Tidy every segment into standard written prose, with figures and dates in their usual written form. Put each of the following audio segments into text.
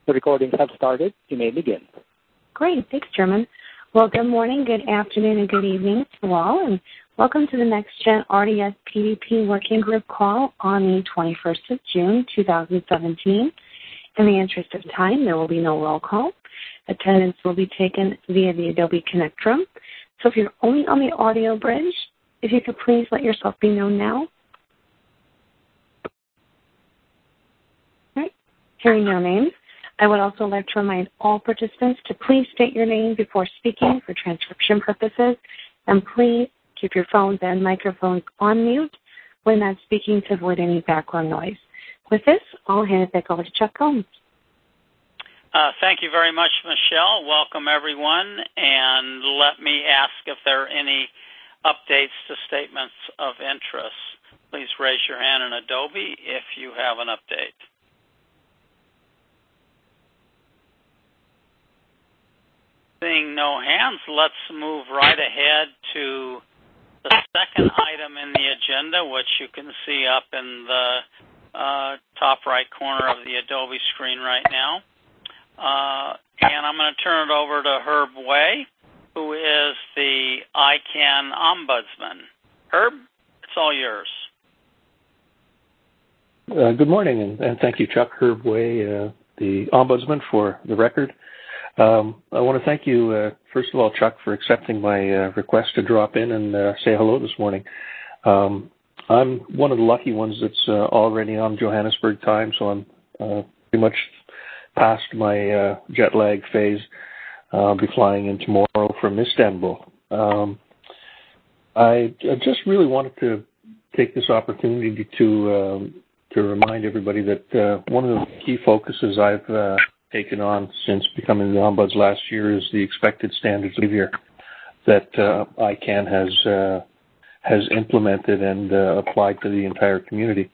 The recordings have started. You may begin. Great. Thanks, German. Well, good morning, good afternoon, and good evening to all, and welcome to the NextGen RDS PDP Working Group call on the 21st of June, 2017. In the interest of time, there will be no roll call. Attendance will be taken via the Adobe Connect room. So if you're only on the audio bridge, if you could please let yourself be known now. All right. Hearing no names, I would also like to remind all participants to please state your name before speaking for transcription purposes, and please keep your phones and microphones on mute when not speaking to avoid any background noise. With this, I'll hand it back over to Chuck Combs. Thank you very much, Michelle. Welcome, everyone, and let me ask if there are any updates to statements of interest. Please raise your hand in Adobe if you have an update. Seeing no hands, let's move right ahead to the second item in the agenda, which you can see up in the top right corner of the Adobe screen right now. And I'm going to turn it over to Herb Way, who is the ICANN Ombudsman. Herb, it's all yours. Good morning, and thank you, Chuck. Herb Way, the Ombudsman, for the record. I want to thank you, first of all, Chuck, for accepting my request to drop in and say hello this morning. I'm one of the lucky ones that's already on Johannesburg time, so I'm pretty much past my jet lag phase. I'll be flying in tomorrow from Istanbul. I just really wanted to take this opportunity to remind everybody that one of the key focuses I've taken on since becoming the Ombuds last year is the expected standards behavior that ICANN has implemented and applied to the entire community.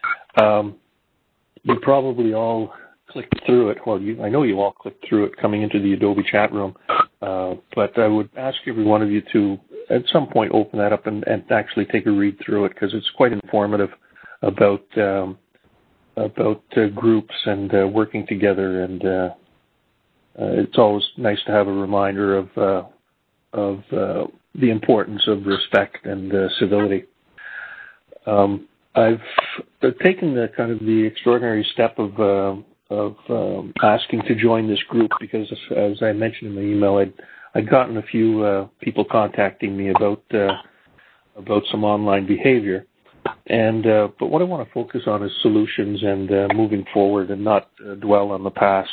You probably all clicked through it. Well, I know you all clicked through it coming into the Adobe chat room, but I would ask every one of you to, at some point, open that up and actually take a read through it, because it's quite informative about groups and working together, and it's always nice to have a reminder of the importance of respect and civility. I've taken the extraordinary step of asking to join this group because, as I mentioned in the email, I'd gotten a few people contacting me about some online behavior, and but what I want to focus on is solutions and moving forward, and not dwell on the past.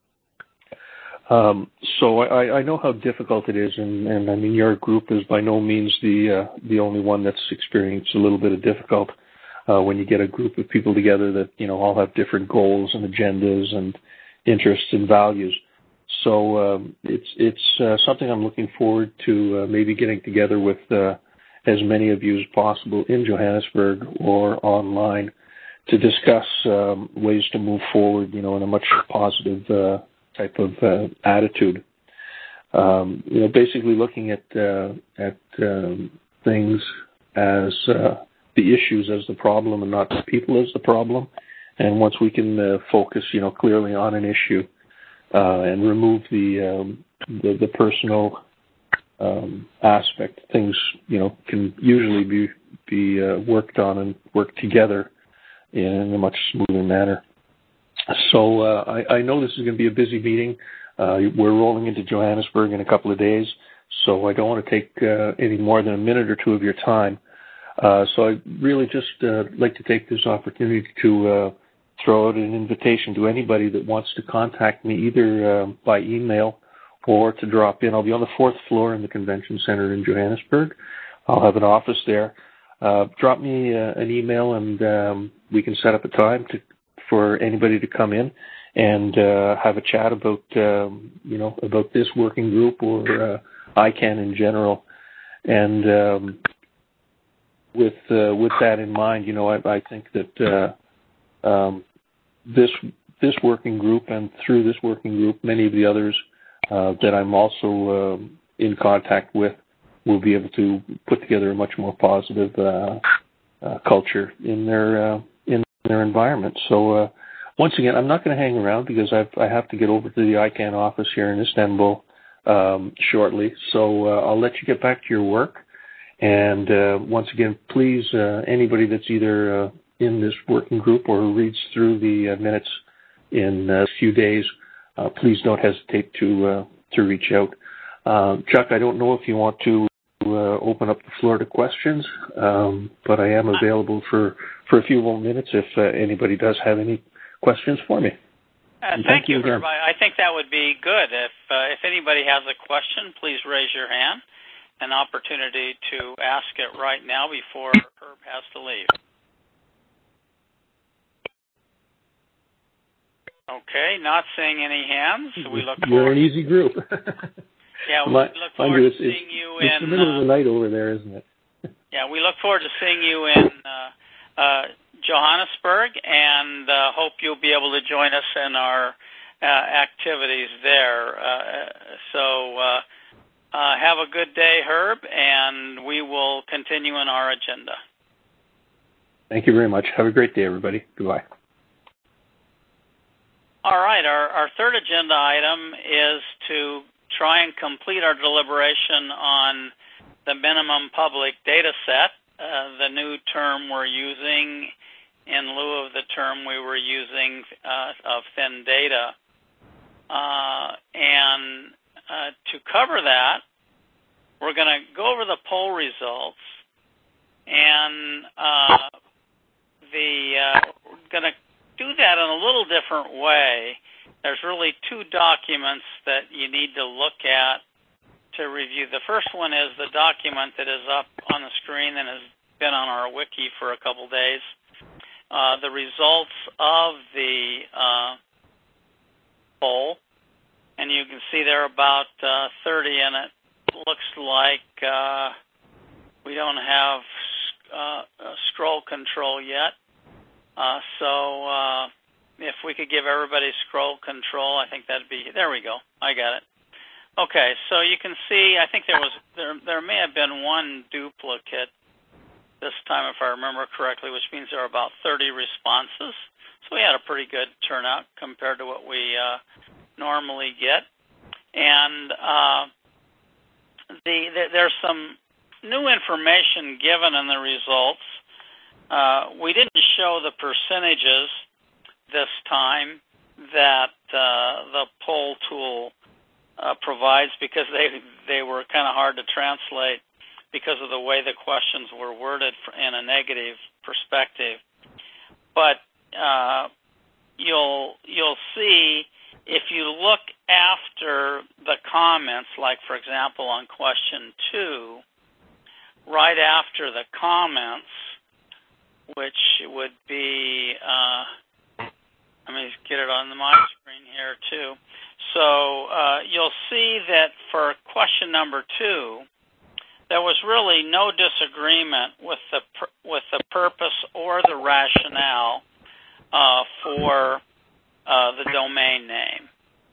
So I know how difficult it is, and I mean, your group is by no means the only one that's experienced a little bit of difficult when you get a group of people together that, you know, all have different goals and agendas and interests and values. So it's something I'm looking forward to maybe getting together with as many of you as possible in Johannesburg or online to discuss ways to move forward, you know, in a much positive type of attitude. You know, basically looking at things as the issues as the problem and not the people as the problem. And once we can focus, you know, clearly on an issue and remove the personal aspect, things, you know, can usually be worked on and worked together in a much smoother manner. So I know this is going to be a busy meeting. We're rolling into Johannesburg in a couple of days, so I don't want to take any more than a minute or two of your time. So I really just like to take this opportunity to throw out an invitation to anybody that wants to contact me, either by email or to drop in. I'll be on the 4th floor in the Convention Center in Johannesburg. I'll have an office there. Drop me an email, and we can set up a time for anybody to come in and have a chat about, you know, about this working group or ICANN in general. And with that in mind, you know, I think that this working group, and through this working group, many of the others that I'm also in contact with, will be able to put together a much more positive culture in their environment. So once again, I'm not going to hang around because I have to get over to the ICANN office here in Istanbul shortly. So I'll let you get back to your work. And once again, please, anybody that's either in this working group or who reads through the minutes in a few days, please don't hesitate to reach out. Chuck, I don't know if you want to open up the floor to questions, but I am available for a few more minutes if anybody does have any questions for me. Thank you, Herb. I think that would be good. If anybody has a question, please raise your hand. An opportunity to ask it right now before Herb has to leave. Okay, not seeing any hands. We look forward. You're an easy group. Yeah, we look forward to seeing you in... It's the middle of the night over there, isn't it? Yeah, we look forward to seeing you in Johannesburg, and hope you'll be able to join us in our activities there. Have a good day, Herb, and we will continue on our agenda. Thank you very much. Have a great day, everybody. Goodbye. All right, our third agenda item is to try and complete our deliberation on the minimum public data set, the new term we're using in lieu of the term we were using of thin data. To cover that, we're going to go over the poll results, and we're going to do that in a little different way. There's really two documents that you need to look at to review. The first one is the document that is up on the screen and has been on our wiki for a couple days. The results of the poll, and you can see there are about 30 in it. Looks like we don't have scroll control yet. So if we could give everybody scroll control, I think that'd be... There we go. I got it. Okay, so you can see, I think there may have been one duplicate this time, if I remember correctly, which means there are about 30 responses. So we had a pretty good turnout compared to what we normally get. And there's some new information given in the results. We didn't show the percentages this time that the poll tool provides because they were kind of hard to translate because of the way the questions were worded in a negative perspective. But you'll see if you look after the comments, like for example on question 2, right after the comments, which would be, let me get it on my screen here too. So you'll see that for question number 2, there was really no disagreement with the purpose or the rationale for the domain name.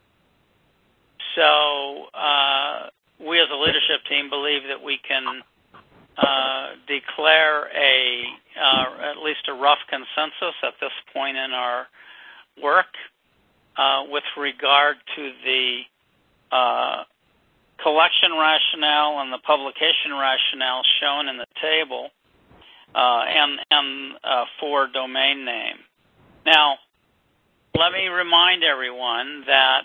So we as a leadership team believe that we can declare at least a rough consensus at this point in our work with regard to the collection rationale and the publication rationale shown in the table and for domain name. Now, let me remind everyone that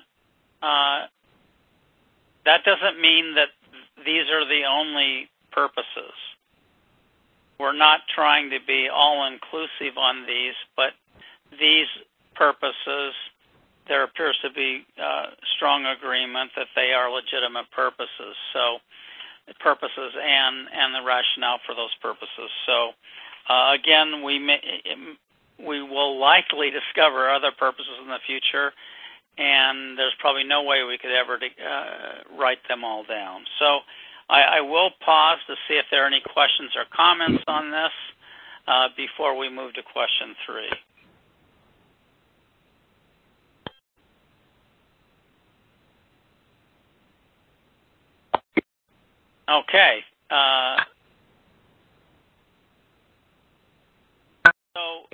that doesn't mean that these are the only purposes. We're not trying to be all-inclusive on these, but these purposes, there appears to be strong agreement that they are legitimate purposes. So, purposes and the rationale for those purposes. So, again, we will likely discover other purposes in the future, and there's probably no way we could ever write them all down. So, I will pause to see if there are any questions or comments on this before we move to question 3. Okay. So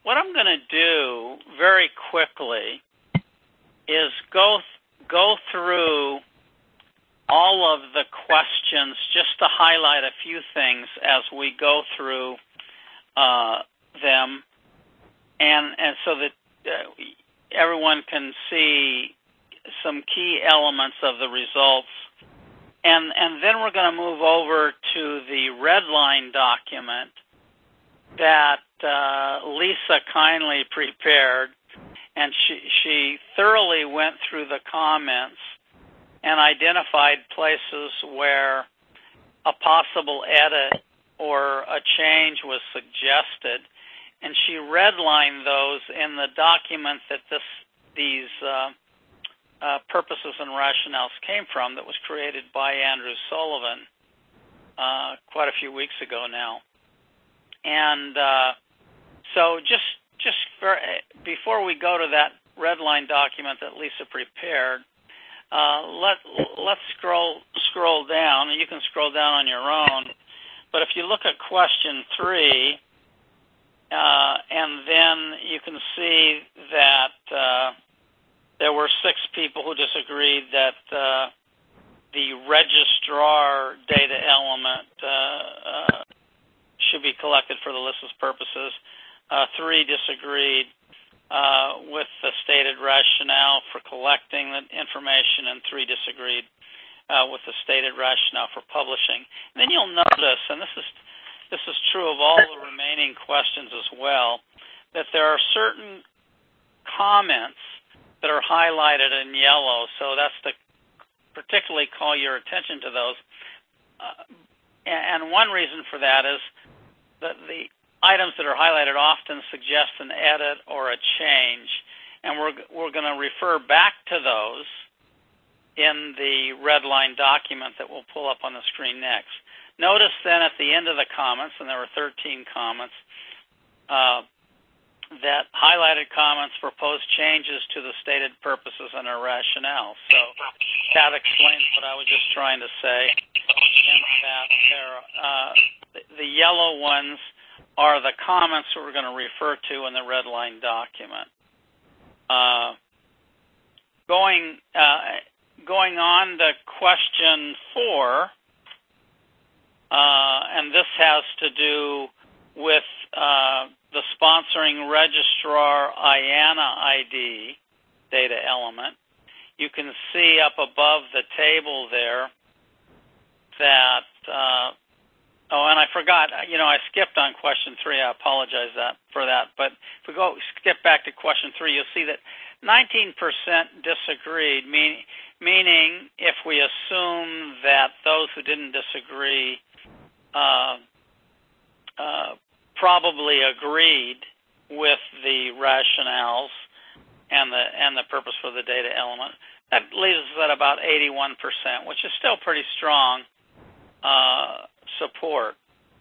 what I'm going to do very quickly is go through all of the questions just to highlight a few things as we go through them, and so that everyone can see some key elements of the results. And then we're going to move over to the red line document that Lisa kindly prepared, and she thoroughly went through the comments and identified places where a possible edit or a change was suggested, and she redlined those in the document that these purposes and rationales came from, that was created by Andrew Sullivan quite a few weeks ago now. And so just before we go to that red line document that Lisa prepared, let's scroll down, and you can scroll down on your own. But if you look at question 3, and then you can see that there were 6 people who disagreed that the registrar data element should be collected for the list's purposes. 3 disagreed with the stated rationale for collecting the information, and 3 disagreed with the stated rationale for publishing. And then you'll notice, and this is true of all the remaining questions as well, that there are certain comments that are highlighted in yellow, so that's to particularly call your attention to those. And one reason for that is that the items that are highlighted often suggest an edit or a change, and we're going to refer back to those in the red line document that we'll pull up on the screen next. Notice then at the end of the comments, and there were 13 comments, that highlighted comments propose changes to the stated purposes and their rationale. So that explains what I was just trying to say, in that the yellow ones are the comments that we're going to refer to in the red line document. Going on to question 4, and this has to do with the sponsoring registrar IANA ID data element. You can see up above the table there that, and I forgot, I skipped on question 3. I apologize for that. But if we skip back to question 3, you'll see that 19% disagreed, meaning if we assume that those who didn't disagree probably agreed with the rationales and the purpose for the data element, that leaves us at about 81%, which is still pretty strong support.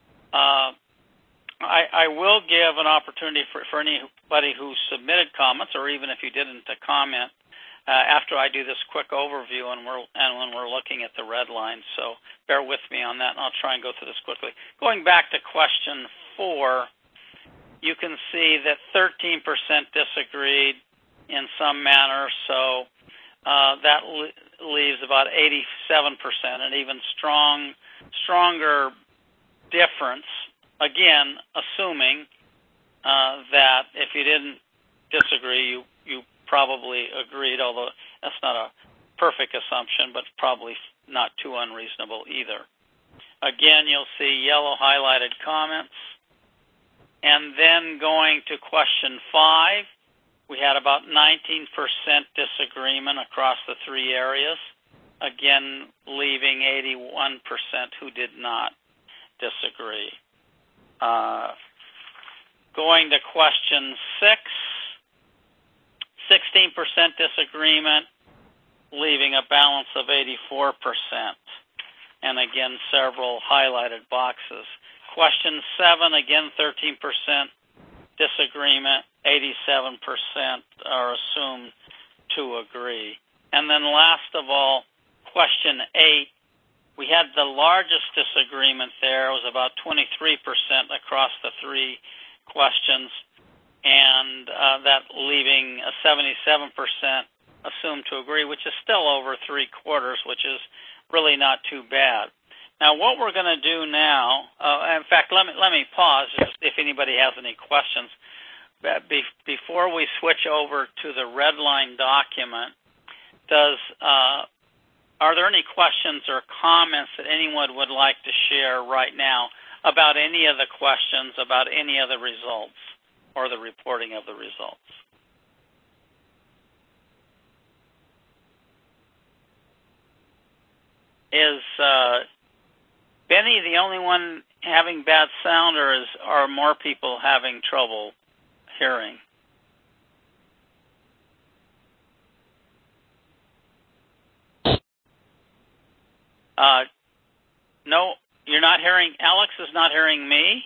I will give an opportunity for anybody who submitted comments, or even if you didn't, to comment after I do this quick overview and when we're looking at the red line. So bear with me on that, and I'll try and go through this quickly. Going back to question 4, you can see that 13% disagreed in some manner, so that leaves about 87%, an even stronger difference, again, assuming that if you didn't disagree, you probably agreed, although that's not a perfect assumption, but probably not too unreasonable either. Again, you'll see yellow highlighted comments. And then going to question 5, we had about 19% disagreement across the 3 areas, again, leaving 81% who did not disagree. Going to question 6, 16% disagreement, leaving a balance of 84%. And again, several highlighted boxes. Question 7, again, 13% disagreement, 87% are assumed to agree. And then last of all, question 8, we had the largest disagreement there. It was about 23% across the 3 questions, and that leaving a 77% assumed to agree, which is still over 3/4, which is really not too bad. Now, what we're going to do now, in fact, let me pause if anybody has any questions. Before we switch over to the red line document, are there any questions or comments that anyone would like to share right now about any of the questions, about any of the results, or the reporting of the results? Is Benny the only one having bad sound, or are more people having trouble hearing? No, you're not hearing. Alex is not hearing me.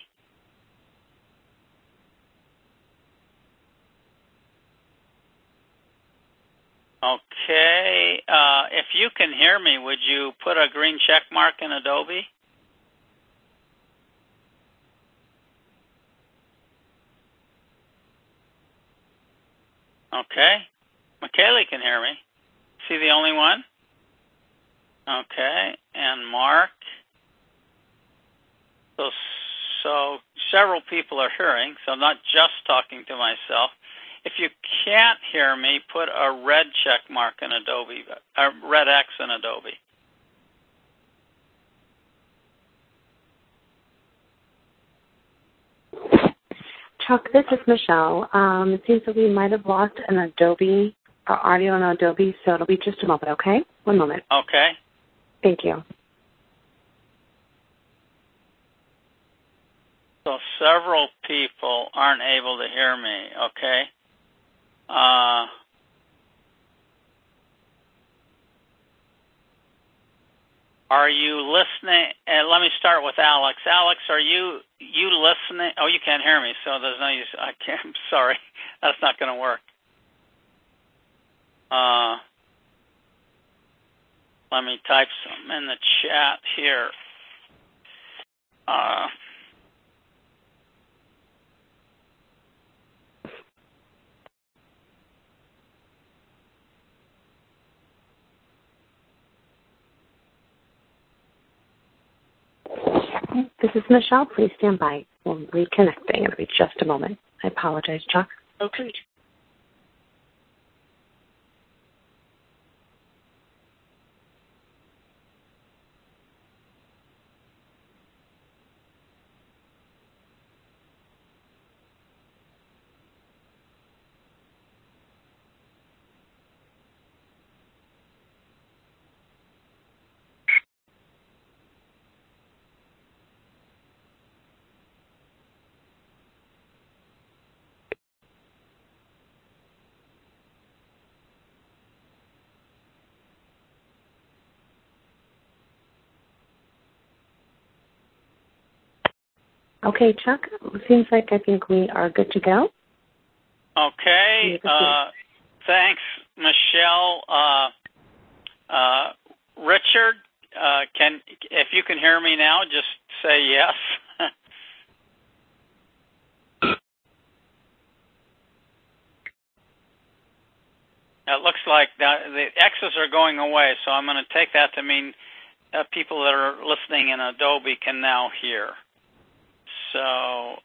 Okay. If you can hear me, would you put a green check mark in Adobe? Okay. Michaela can hear me. Is he the only one? Okay. And Mark? So several people are hearing, so I'm not just talking to myself. If you can't hear me, put a red check mark in Adobe, a red X in Adobe. Chuck, this is Michelle. It seems that we might have lost an Adobe, our audio in Adobe, so it'll be just a moment, okay? One moment. Okay. Thank you. So several people aren't able to hear me, okay? Are you listening? Let me start with Alex. Alex, are you listening? Oh, you can't hear me, so there's no use. I can't. I'm sorry. That's not going to work. Let me type some in the chat here. This is Michelle. Please stand by. We're reconnecting. It'll be just a moment. I apologize, Chuck. Okay. Okay, Chuck, it seems like I think we are good to go. Okay. Thanks, Michelle. Richard, if you can hear me now, just say yes. It looks like the X's are going away, so I'm going to take that to mean people that are listening in Adobe can now hear. So,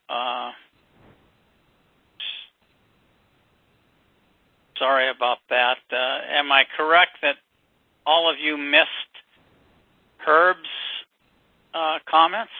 sorry about that. Am I correct that all of you missed Herb's comments?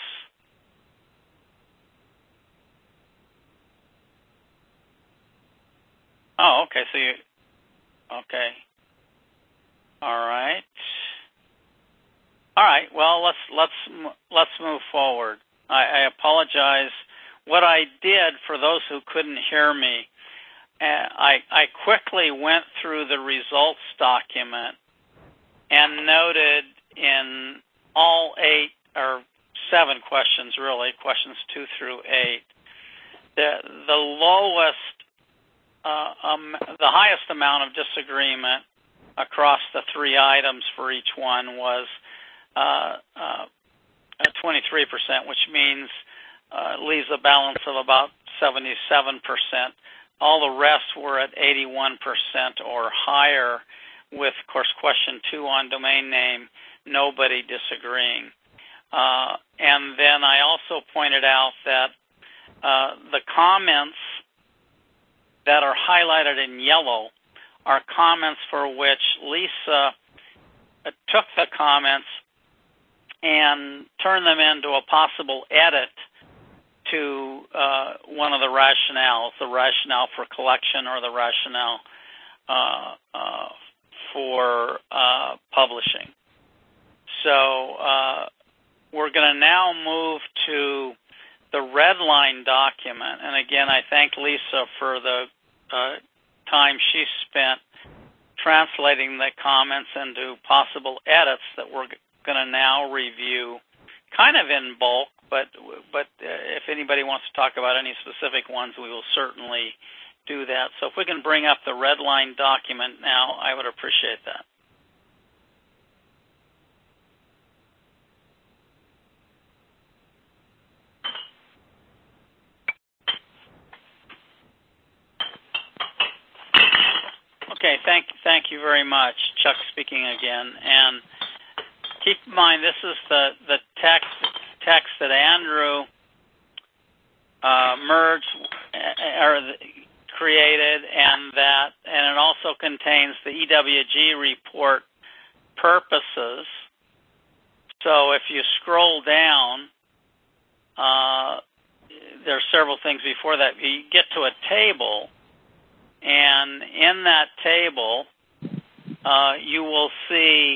Oh, okay. So you, okay. All right. All right. Well, let's move forward. I apologize. What I did, for those who couldn't hear me, I quickly went through the results document and noted in all 8 or 7 questions, really, questions 2 through 8, the lowest, the highest amount of disagreement across the 3 items for each one was 23%, which means leaves a balance of about 77%. All the rest were at 81% or higher, with, of course, question 2 on domain name, nobody disagreeing. And then I also pointed out that the comments that are highlighted in yellow are comments for which Lisa took the comments and turned them into a possible edit to one of the rationales, the rationale for collection or the rationale for publishing. So we're going to now move to the red line document. And again, I thank Lisa for the time she spent translating the comments into possible edits that we're going to now review kind of in bulk, but if anybody wants to talk about any specific ones, we will certainly do that. So if we can bring up the red line document now, I would appreciate that. Okay, thank you very much. Chuck speaking again. And keep in mind, this is the text that Andrew merged or created, and it also contains the EWG report purposes. So if you scroll down, there are several things before that. You get to a table, and in that table, you will see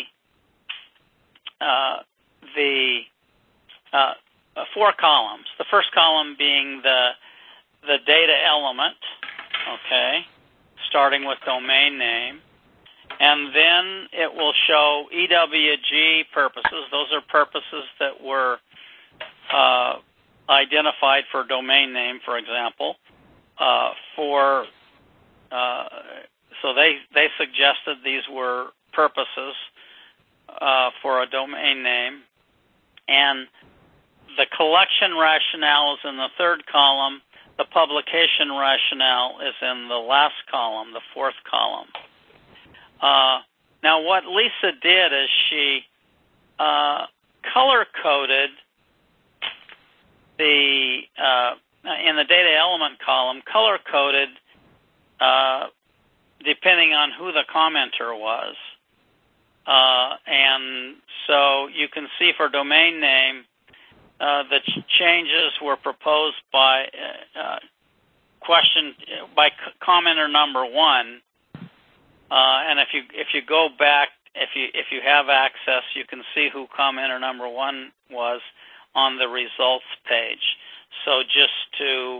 the 4 columns. The first column being the data element, okay, starting with domain name. And then it will show EWG purposes. Those are purposes that were identified for domain name, for example. So they suggested these were purposes for a domain name. And the collection rationale is in the third column. The publication rationale is in the last column, the fourth column. Now, what Lisa did is she color-coded in the data element column, color-coded depending on who the commenter was. And so you can see for domain name, the changes were proposed by commenter number 1. And if you go back, if you have access, you can see who commenter number 1 was on the results page. So just to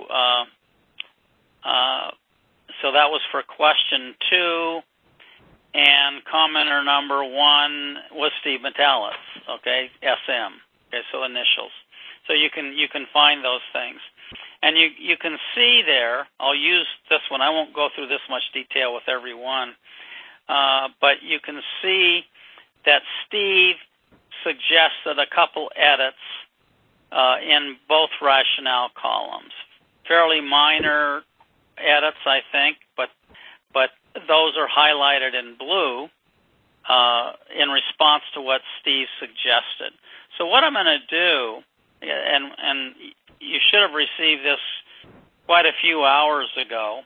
so that was for question 2, and commenter number 1 was Steve Metalis, okay, SM, okay, so initials. So you can find those things. And you can see there, I'll use this one, I won't go through this much detail with every one, but you can see that Steve suggested a couple edits in both rationale columns. Fairly minor edits, I think, but those are highlighted in blue in response to what Steve suggested. So what I'm going to do, and you should have received this quite a few hours ago,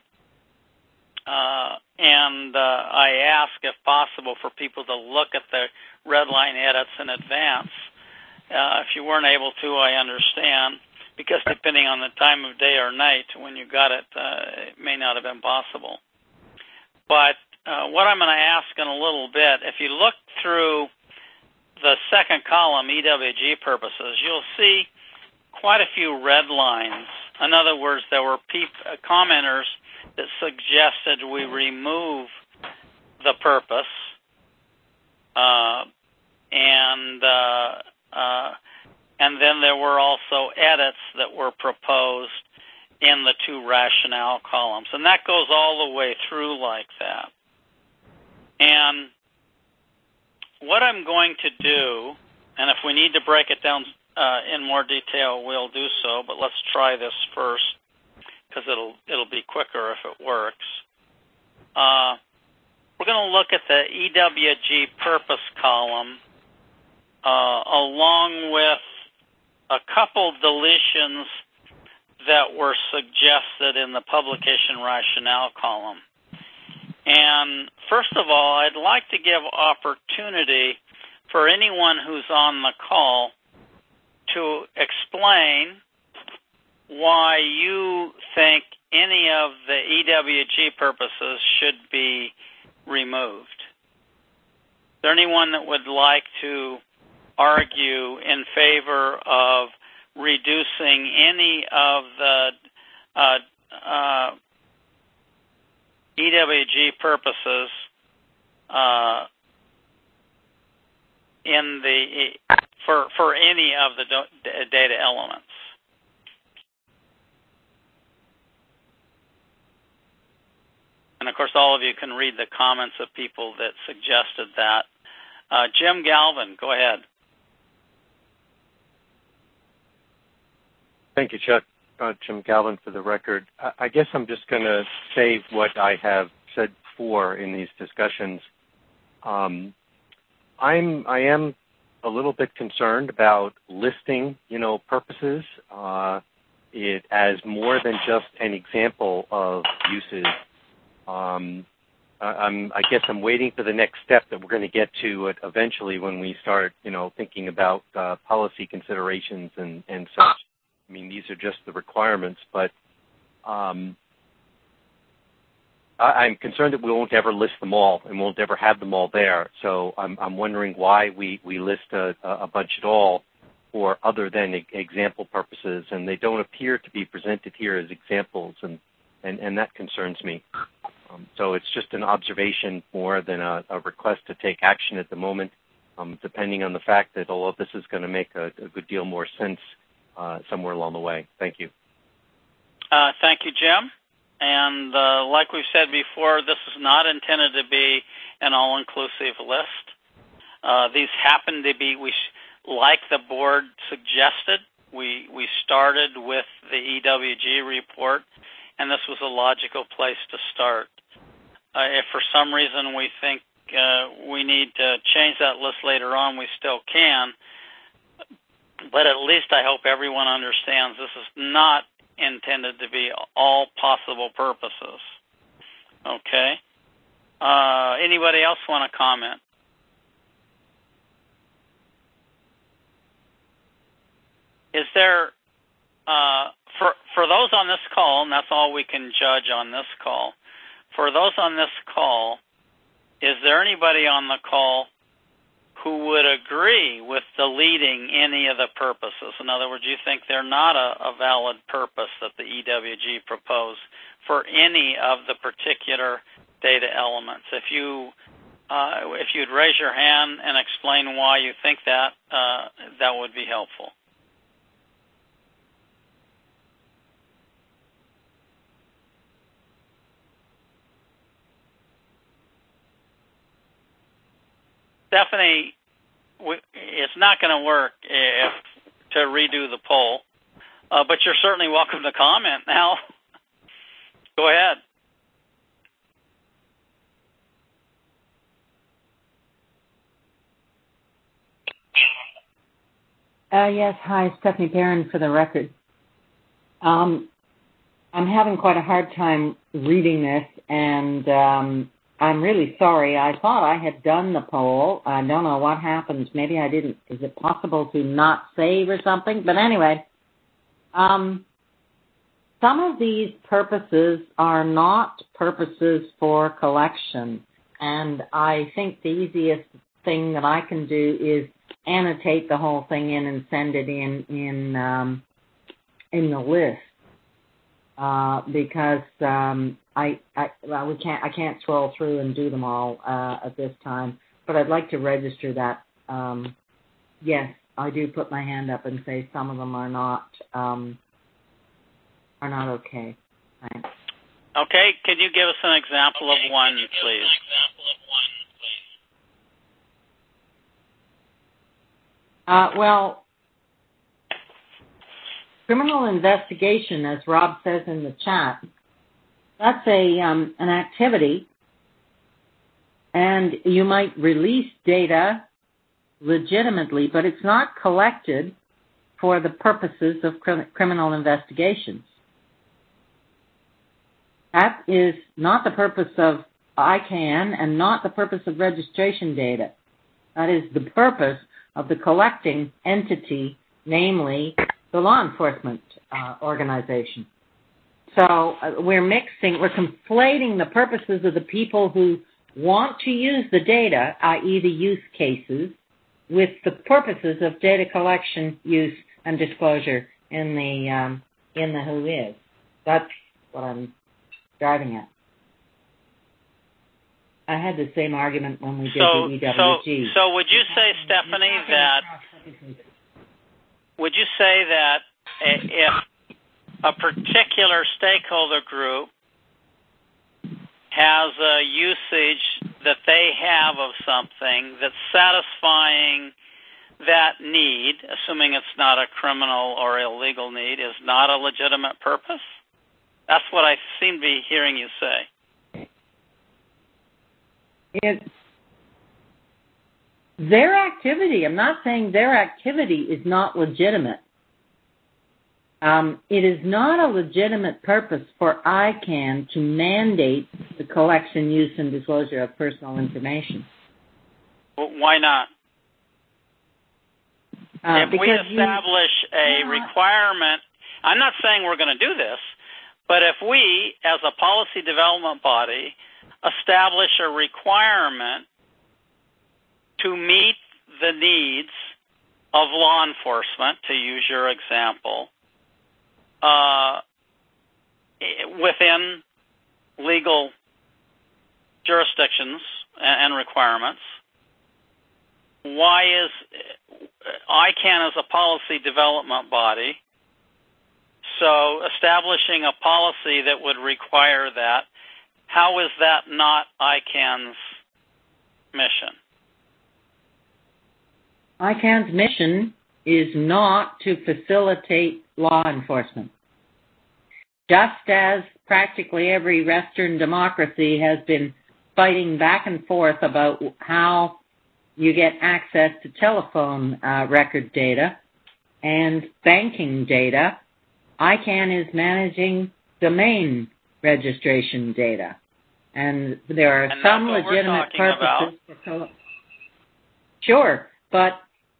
and I ask, if possible, for people to look at the red line edits in advance. If you weren't able to, I understand, because depending on the time of day or night when you got it, it may not have been possible. But what I'm going to ask in a little bit, if you look through the second column, EWG purposes, you'll see quite a few red lines. In other words, there were commenters that suggested we remove the purpose, and then there were also edits that were proposed in the 2 rationale columns. And that goes all the way through like that. And what I'm going to do, and if we need to break it down in more detail, we'll do so, but let's try this first, because it'll be quicker if it works. We're going to look at the EWG purpose column along with a couple deletions that were suggested in the publication rationale column. And first of all, I'd like to give opportunity for anyone who's on the call to explain why you think any of the EWG purposes should be removed. Is there anyone that would like to argue in favor of reducing any of the EWG purposes for any of the data elements? And of course, all of you can read the comments of people that suggested that. Jim Galvin, go ahead. Thank you, Chuck. Jim Galvin for the record. I guess I'm just going to say what I have said before in these discussions. I am a little bit concerned about listing, purposes it as more than just an example of uses. I guess I'm waiting for the next step that we're going to get to it eventually when we start, thinking about policy considerations and such. I mean, these are just the requirements, but I'm concerned that we won't ever list them all and won't ever have them all there. So I'm wondering why we list a bunch at all for other than example purposes, and they don't appear to be presented here as examples, and that concerns me. So it's just an observation more than a request to take action at the moment, depending on the fact that all of this is going to make a good deal more sense somewhere along the way. Thank you. Thank you, Jim. And like we've said before, this is not intended to be an all-inclusive list. These happen to be, like the board suggested, we started with the EWG report, and this was a logical place to start. If for some reason we think we need to change that list later on, we still can. But at least I hope everyone understands this is not intended to be all possible purposes. Okay? Anybody else want to comment? Is there, for those on this call, and that's all we can judge on this call, for those on this call, is there anybody on the call who would agree with deleting any of the purposes? In other words, you think they're not a valid purpose that the EWG proposed for any of the particular data elements. If you'd raise your hand and explain why you think that, that would be helpful. Stephanie, it's not going to work to redo the poll, but you're certainly welcome to comment now. Go ahead. Yes, hi, Stephanie Barron for the record. I'm having quite a hard time reading this, and I'm really sorry. I thought I had done the poll. I don't know what happens. Maybe I didn't. Is it possible to not save or something? But anyway, some of these purposes are not purposes for collection. And I think the easiest thing that I can do is annotate the whole thing in and send it in the list. Because I can't scroll through and do them all at this time. But I'd like to register that. Yes, I do put my hand up and say some of them are not okay. Thanks. Okay, can you give us an example of one, please? Well, criminal investigation, as Rob says in the chat, that's an activity, and you might release data legitimately, but it's not collected for the purposes of criminal investigations. That is not the purpose of ICANN and not the purpose of registration data. That is the purpose of the collecting entity, namely the law enforcement organization. So we're conflating the purposes of the people who want to use the data, i.e. the use cases, with the purposes of data collection, use, and disclosure in the who is. That's what I'm driving at. I had the same argument when we did the EWG. So would you say, Stephanie, that if a particular stakeholder group has a usage that they have of something that's satisfying that need, assuming it's not a criminal or illegal need, is not a legitimate purpose? That's what I seem to be hearing you say. It's their activity. I'm not saying their activity is not legitimate. It is not a legitimate purpose for ICANN to mandate the collection, use, and disclosure of personal information. Well, why not? If we establish a requirement, I'm not saying we're going to do this, but if we, as a policy development body, establish a requirement to meet the needs of law enforcement, to use your example, within legal jurisdictions and requirements, why is ICANN as a policy development body, so establishing a policy that would require that, how is that not ICANN's mission? ICANN's mission is not to facilitate law enforcement. Just as practically every Western democracy has been fighting back and forth about how you get access to telephone record data and banking data, ICANN is managing domain registration data. And there are some legitimate purposes for Sure, but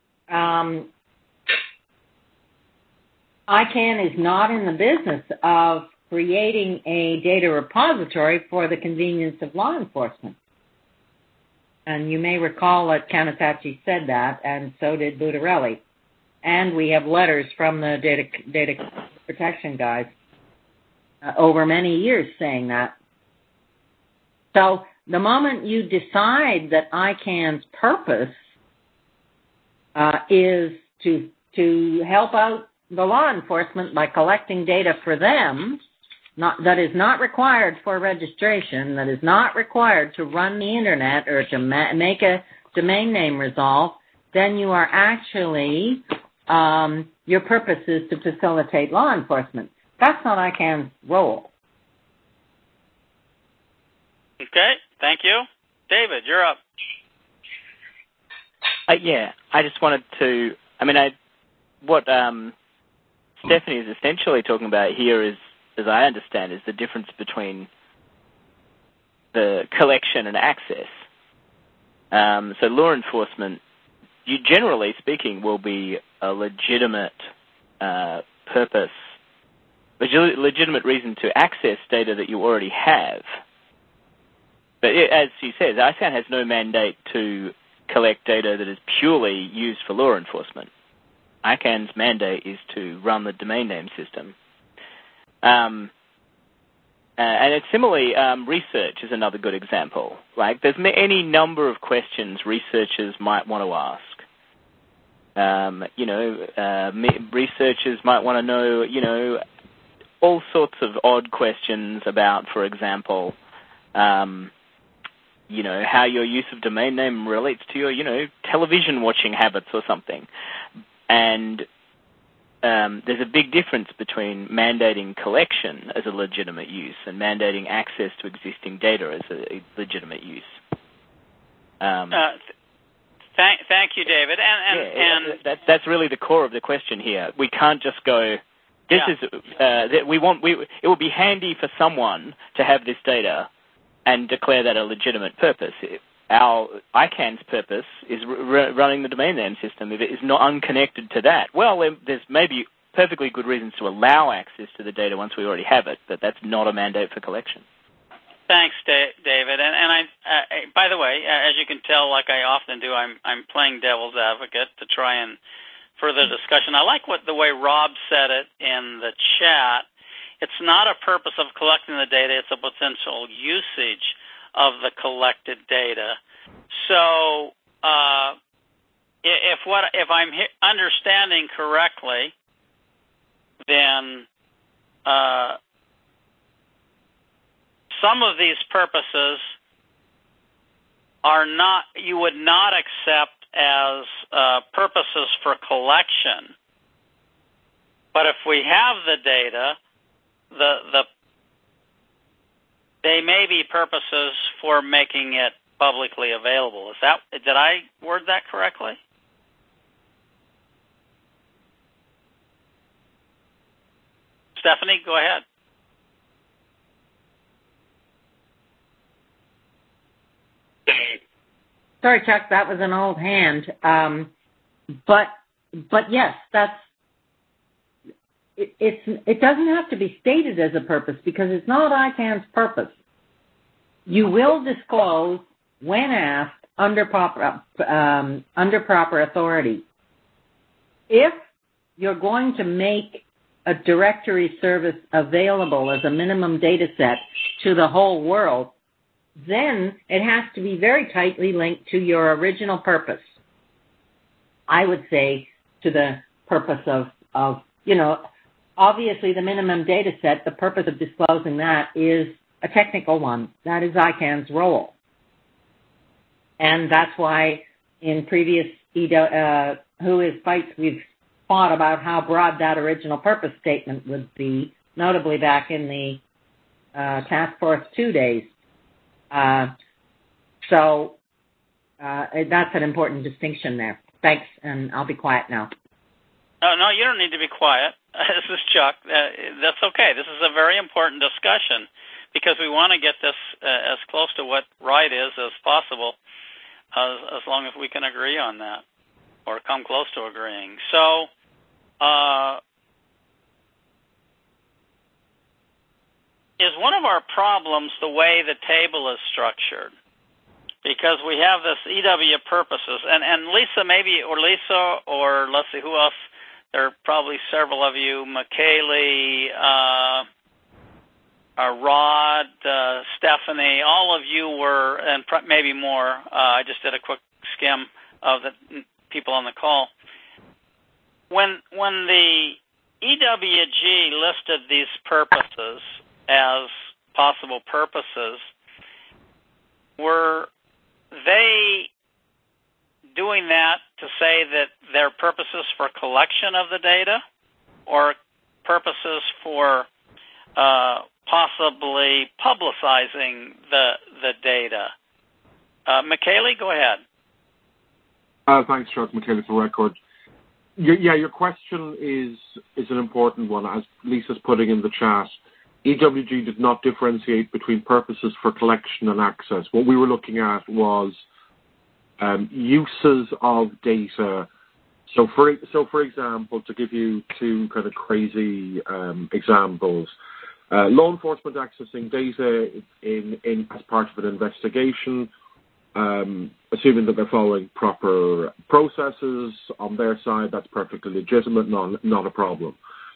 ICANN is not in the business of creating a data repository for the convenience of law enforcement. And you may recall that Kanatachi said that, and so did Butarelli. And we have letters from the data protection guys over many years saying that. So the moment you decide that ICANN's purpose is to help out the law enforcement by collecting data for them, that is not required for registration, that is not required to run the Internet or to make a domain name resolve, then you are actually, your purpose is to facilitate law enforcement. That's not ICANN's role. Okay, thank you. David, you're up. Yeah, I just wanted to, what Stephanie is essentially talking about here is, as I understand, is the difference between the collection and access. So law enforcement, generally speaking, will be a legitimate purpose, legitimate reason to access data that you already have. But as she says, ICANN has no mandate to collect data that is purely used for law enforcement. ICANN's mandate is to run the domain name system. And it's similarly, research is another good example. Like, there's any number of questions researchers might want to ask. Researchers might want to know, all sorts of odd questions about, for example, how your use of domain name relates to your, television watching habits or something. And there's a big difference between mandating collection as a legitimate use and mandating access to existing data as a legitimate use. Thank you, David. And that's really the core of the question here. We can't just go. This is it would be handy for someone to have this data and declare that a legitimate purpose. Our ICANN's purpose is running the domain name system. If it is not unconnected to that, well, there's maybe perfectly good reasons to allow access to the data once we already have it, but that's not a mandate for collection. Thanks, David. And I, by the way, as you can tell, like I often do, I'm playing devil's advocate to try and further discussion. I like the way Rob said it in the chat. It's not a purpose of collecting the data; it's a potential usage of the collected data. So, if I'm understanding correctly, then some of these purposes you would not accept as purposes for collection. But if we have the data, they may be purposes for making it publicly available. Did I word that correctly? Stephanie, go ahead. Sorry, Chuck, that was an old hand. But yes, it doesn't have to be stated as a purpose because it's not ICANN's purpose. You will disclose when asked under proper authority. If you're going to make a directory service available as a minimum data set to the whole world, then it has to be very tightly linked to your original purpose. I would say to the purpose of obviously the minimum data set, the purpose of disclosing that is a technical one. That is ICANN's role. And that's why in previous Who Is Fights, we've thought about how broad that original purpose statement would be, notably back in the Task Force 2 days. So that's an important distinction there. Thanks, and I'll be quiet now. No, you don't need to be quiet. This is Chuck. That's okay. This is a very important discussion because we want to get this as close to what right is as possible, as long as we can agree on that or come close to agreeing. So, is one of our problems the way the table is structured? Because we have this EW purposes, and Lisa, maybe, or Lisa, or let's see, who else? There are probably several of you, McKaylee, Rod, Stephanie, all of you were, and maybe more. I just did a quick skim of the people on the call. When the EWG listed these purposes as possible purposes, were they doing that to say that they're purposes for collection of the data or purposes for possibly publicizing the data? McKaylee, go ahead. Thanks, Chuck. McKaylee for record. Your question is an important one. As Lisa's putting in the chat, EWG did not differentiate between purposes for collection and access. What we were looking at was uses of data. So for example, to give you two kind of crazy examples, law enforcement accessing data in as part of an investigation, assuming that they're following proper processes on their side, that's perfectly legitimate, not a problem.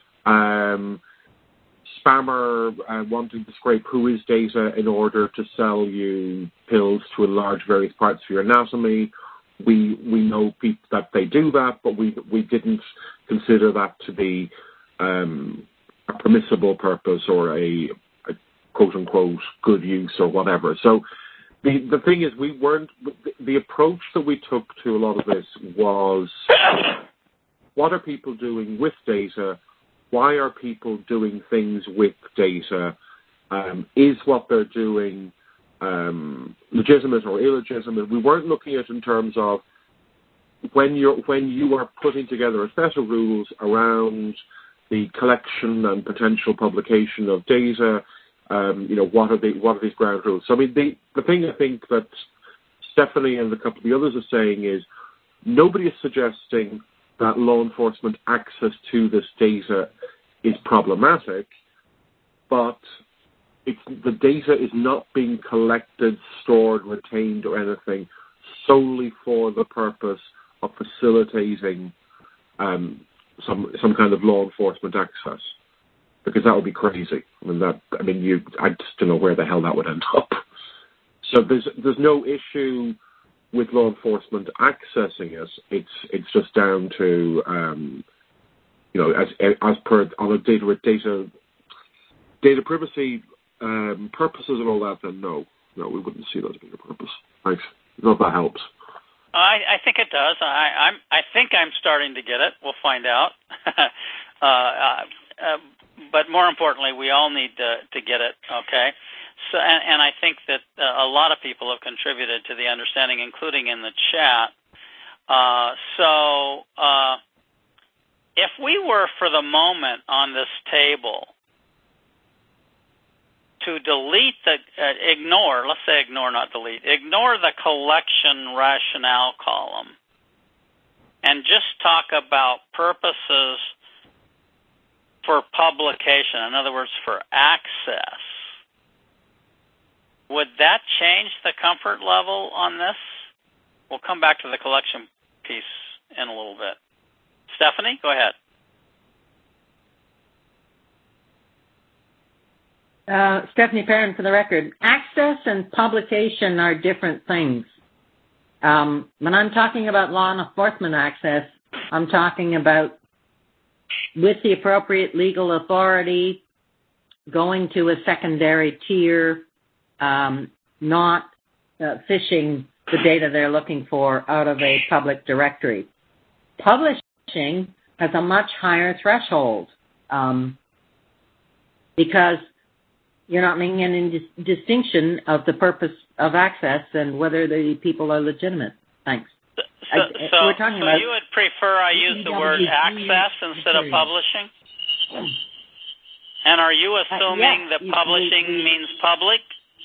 Spammer wanting to scrape Whois data in order to sell you pills to enlarge various parts of your anatomy. We know that they do that, but we didn't consider that to be a permissible purpose or a quote unquote good use or whatever. So the thing is, the approach that we took to a lot of this was what are people doing with data? Why are people doing things with data? Is what they're doing legitimate or illegitimate? We weren't looking at it in terms of when you are putting together a set of rules around the collection and potential publication of data. What are these ground rules? So, I mean, the thing I think that Stephanie and a couple of the others are saying is nobody is suggesting that law enforcement access to this data is problematic, but the data is not being collected, stored, retained, or anything solely for the purpose of facilitating some kind of law enforcement access, because that would be crazy. I just don't know where the hell that would end up. So there's no issue with law enforcement accessing it. It's just down to as per on a data privacy purposes and all that. Then no, we wouldn't see that as being a purpose. Thanks. I hope that helps. I think it does. I think I'm starting to get it. We'll find out. But more importantly, we all need to get it. Okay. So, and I think that a lot of people have contributed to the understanding, including in the chat. If we were, for the moment, on this table to delete ignore the collection rationale column and just talk about purposes for publication, in other words, for access, would that change the comfort level on this? We'll come back to the collection piece in a little bit. Stephanie, go ahead. Stephanie Perrin, for the record. Access and publication are different things. When I'm talking about law enforcement access, I'm talking about with the appropriate legal authority, going to a secondary tier, not fishing the data they're looking for out of a public directory. Publishing has a much higher threshold because you're not making any distinction of the purpose of access and whether the people are legitimate. Thanks. So you would prefer I use the word access instead of publishing? And are you assuming that publishing means public?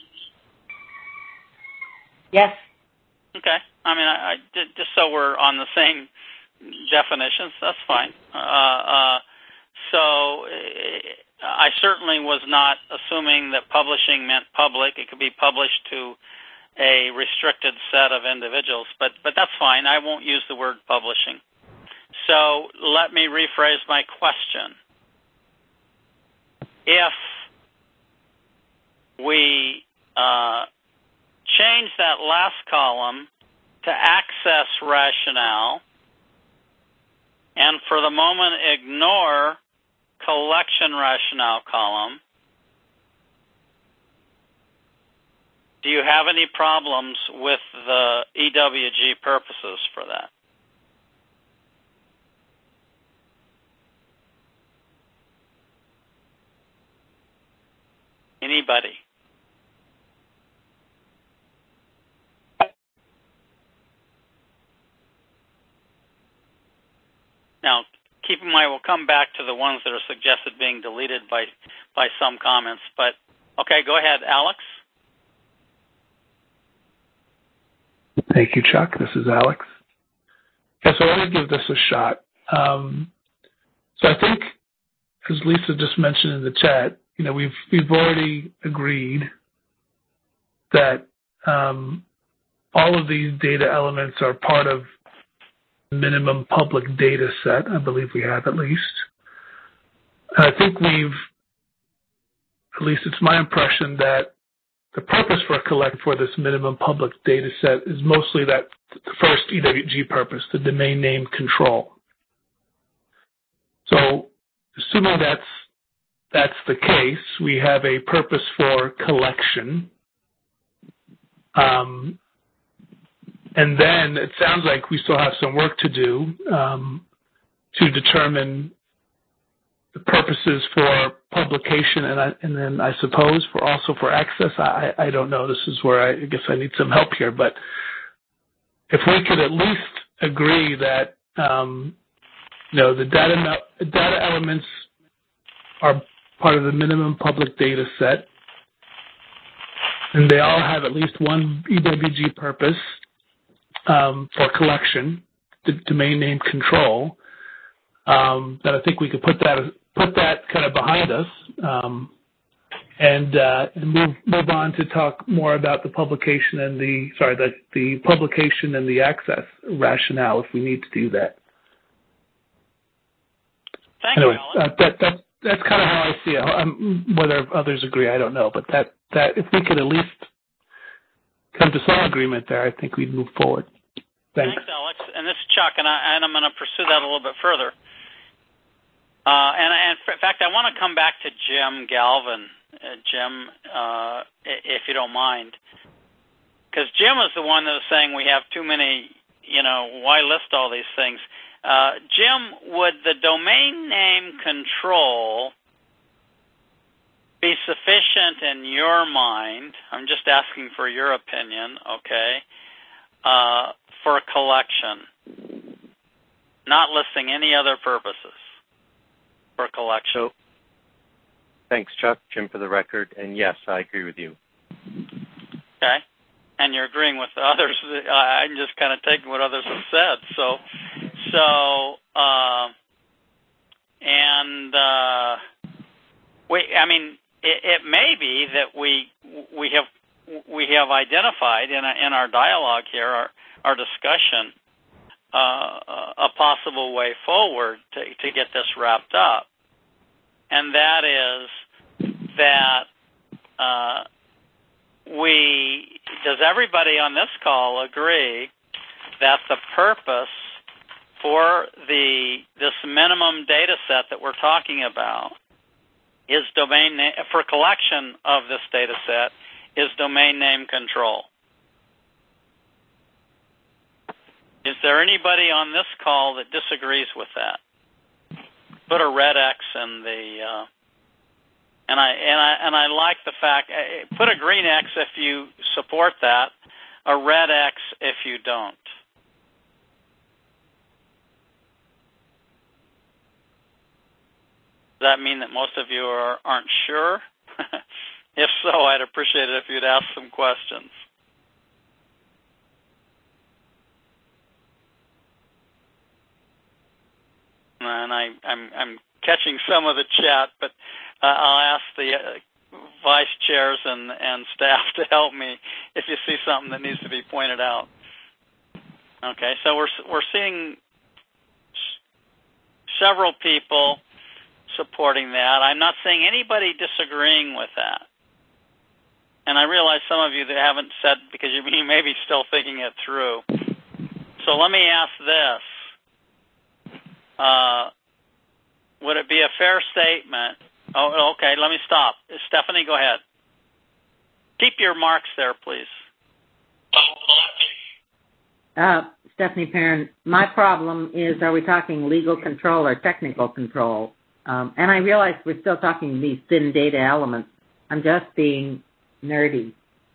Yes. Okay. I mean, just so we're on the same definitions, that's fine. So I certainly was not assuming that publishing meant public. It could be published to a restricted set of individuals, but that's fine. I won't use the word publishing. So let me rephrase my question. If we change that last column to access rationale and for the moment ignore collection rationale column, do you have any problems with the EWG purposes for that? Anybody? Now, keep in mind, we'll come back to the ones that are suggested being deleted by some comments. But, okay, go ahead, Alex. Thank you, Chuck. This is Alex. Yeah, so I want to give this a shot. So I think, as Lisa just mentioned in the chat, we've already agreed that all of these data elements are part of minimum public data set. I believe we have at least. And I think at least it's my impression that the purpose for collecting for this minimum public data set is mostly the first EWG purpose, the domain name control. So assuming that's the case, we have a purpose for collection. And then it sounds like we still have some work to do to determine the purposes for publication, and then I suppose for access. I don't know. This is where I guess I need some help here. But if we could at least agree that the data elements are part of the minimum public data set, and they all have at least one EWG purpose for collection, the domain name control. That I think we could put that kind of behind us, and move on to talk more about the publication and the publication and the access rationale if we need to do that. Anyway, that's kind of how I see it. Whether others agree, I don't know, but that if we could at least come to some agreement there, I think we'd move forward. Thanks, Alex. And this is Chuck, and I'm going to pursue that a little bit further. And in fact, I want to come back to Jim Galvin, Jim, if you don't mind, because Jim is the one that was saying we have too many. Why list all these things? Jim, would the domain name control be sufficient in your mind? I'm just asking for your opinion, okay? For a collection, not listing any other purposes. For collection. So, thanks, Chuck. Jim, for the record, and yes, I agree with you. Okay, and you're agreeing with the others. I'm just kind of taking what others have said. It may be that we have identified in our dialogue here, our discussion, a possible way forward to get this wrapped up. And that is that does everybody on this call agree that the purpose for this minimum data set that we're talking about is for collection of this data set is domain name control? Is there anybody on this call that disagrees with that? Put a red X in the, and I like the fact. Put a green X if you support that, a red X if you don't. Does that mean that most of you aren't sure? If so, I'd appreciate it if you'd ask some questions. And I'm catching some of the chat, but I'll ask the vice chairs and staff to help me if you see something that needs to be pointed out. Okay, so we're seeing several people supporting that. I'm not seeing anybody disagreeing with that. And I realize some of you that haven't said, because you may be still thinking it through. So let me ask this. Would it be a fair statement? Oh, okay, let me stop. Stephanie, go ahead. Keep your marks there, please. Stephanie Perrin, my problem is, are we talking legal control or technical control? And I realize we're still talking these thin data elements. I'm just being nerdy.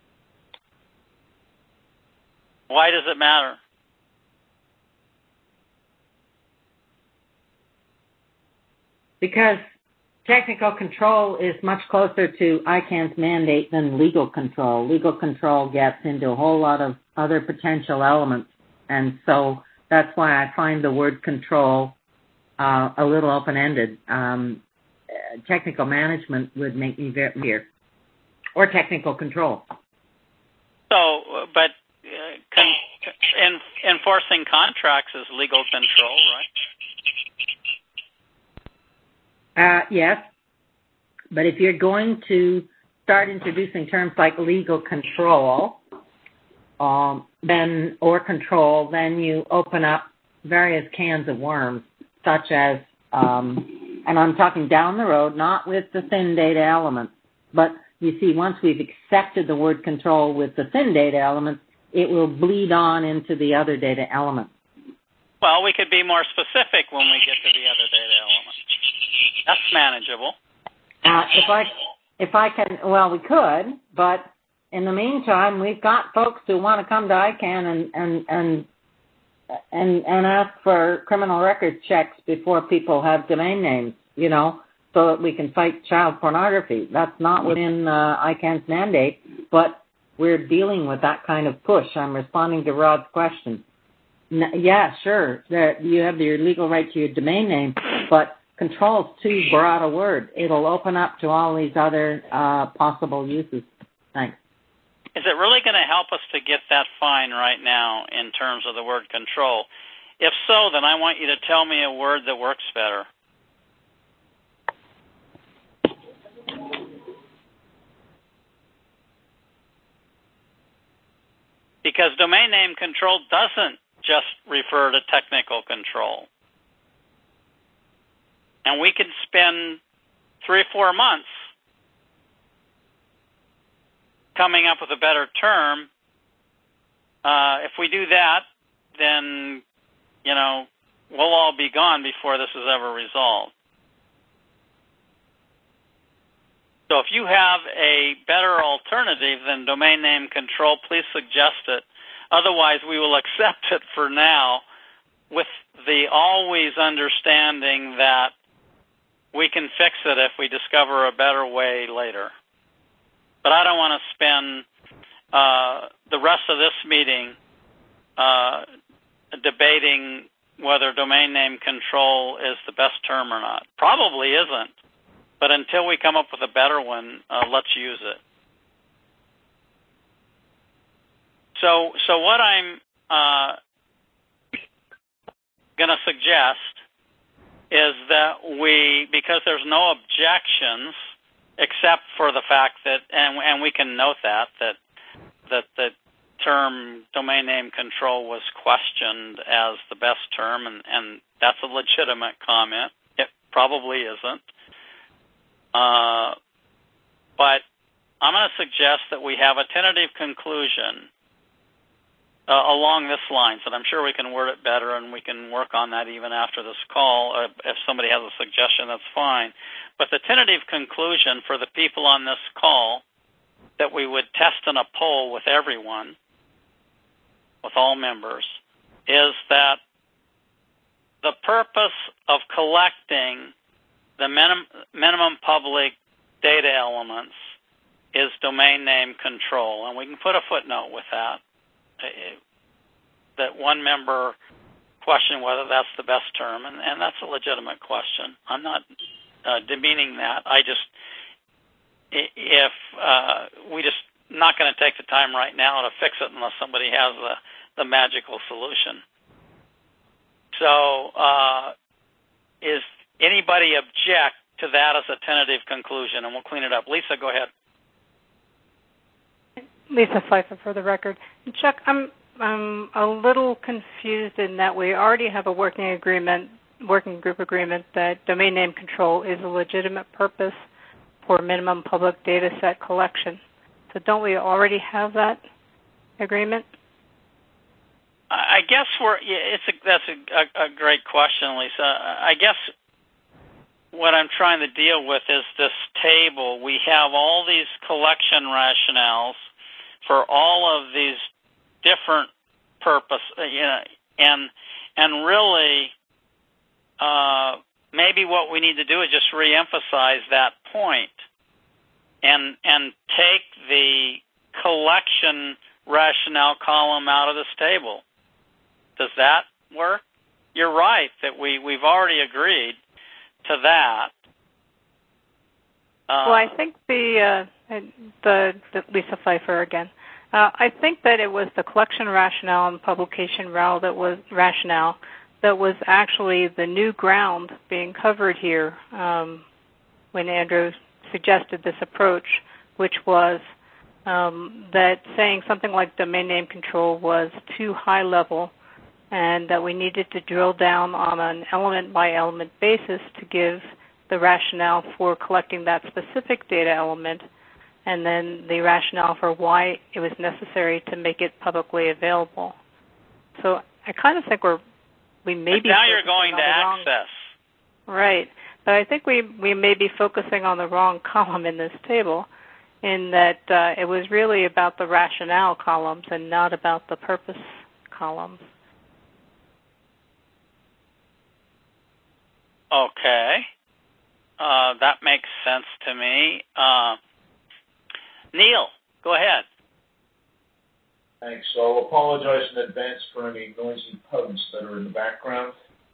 Why does it matter? Because technical control is much closer to ICANN's mandate than legal control. Legal control gets into a whole lot of other potential elements. And so that's why I find the word control a little open-ended. Technical management would make me very clear. Or technical control. So, but enforcing contracts is legal control, right? Yes, but if you're going to start introducing terms like legal control, then you open up various cans of worms, such as, and I'm talking down the road, not with the thin data elements, but you see, once we've accepted the word control with the thin data elements, it will bleed on into the other data elements. Well, we could be more specific when we get to the other data element. That's manageable. If I can, well, we could, but in the meantime, we've got folks who want to come to ICANN and ask for criminal record checks before people have domain names, so that we can fight child pornography. That's not within ICANN's mandate, but we're dealing with that kind of push. I'm responding to Rod's question. Yeah, sure, you have your legal right to your domain name, but control's too broad a word. It'll open up to all these other possible uses. Thanks. Is it really going to help us to get that fine right now in terms of the word control? If so, then I want you to tell me a word that works better. Because domain name control doesn't just refer to technical control. And we could spend 3 or 4 months coming up with a better term. If we do that, then, we'll all be gone before this is ever resolved. So if you have a better alternative than domain name control, please suggest it. Otherwise, we will accept it for now with the always understanding that we can fix it if we discover a better way later. But I don't want to spend the rest of this meeting debating whether domain name control is the best term or not. Probably isn't. But until we come up with a better one, let's use it. So what I'm going to suggest is that because there's no objections, except for the fact that, and we can note that the term domain name control was questioned as the best term, and that's a legitimate comment. It probably isn't. But I'm going to suggest that we have a tentative conclusion along this line, and I'm sure we can word it better, and we can work on that even after this call. If somebody has a suggestion, that's fine. But the tentative conclusion for the people on this call that we would test in a poll with everyone, with all members, is that the purpose of collecting the minimum public data elements is domain name control. And we can put a footnote with that. That one member questioned whether that's the best term, and that's a legitimate question. I'm not demeaning that. If we just not going to take the time right now to fix it unless somebody has the magical solution. So, is anybody object to that as a tentative conclusion? And we'll clean it up. Lisa, go ahead. Lisa Pfeiffer for the record. Chuck, I'm a little confused in that we already have a working group agreement that domain name control is a legitimate purpose for minimum public data set collection. So don't we already have that agreement? I guess that's a great question, Lisa. I guess what I'm trying to deal with is this table. We have all these collection rationales for all of these different purposes, and really, maybe what we need to do is just reemphasize that point, and take the collection rationale column out of this table. Does that work? You're right that we've already agreed to that. Well, I think the Lisa Pfeiffer again. I think that it was the collection rationale and publication rationale that was actually the new ground being covered here when Andrew suggested this approach, which was that saying something like domain name control was too high level, and that we needed to drill down on an element-by-element basis to give the rationale for collecting that specific data element, and then the rationale for why it was necessary to make it publicly available. So I kind of think we're we may be now you're going to access. Right. But I think we may be focusing on the wrong column in this table, in that it was really about the rationale columns and not about the purpose columns. Okay. That makes sense to me. Neil, go ahead. Thanks. So I'll apologize in advance for any noisy pubs that are in the background.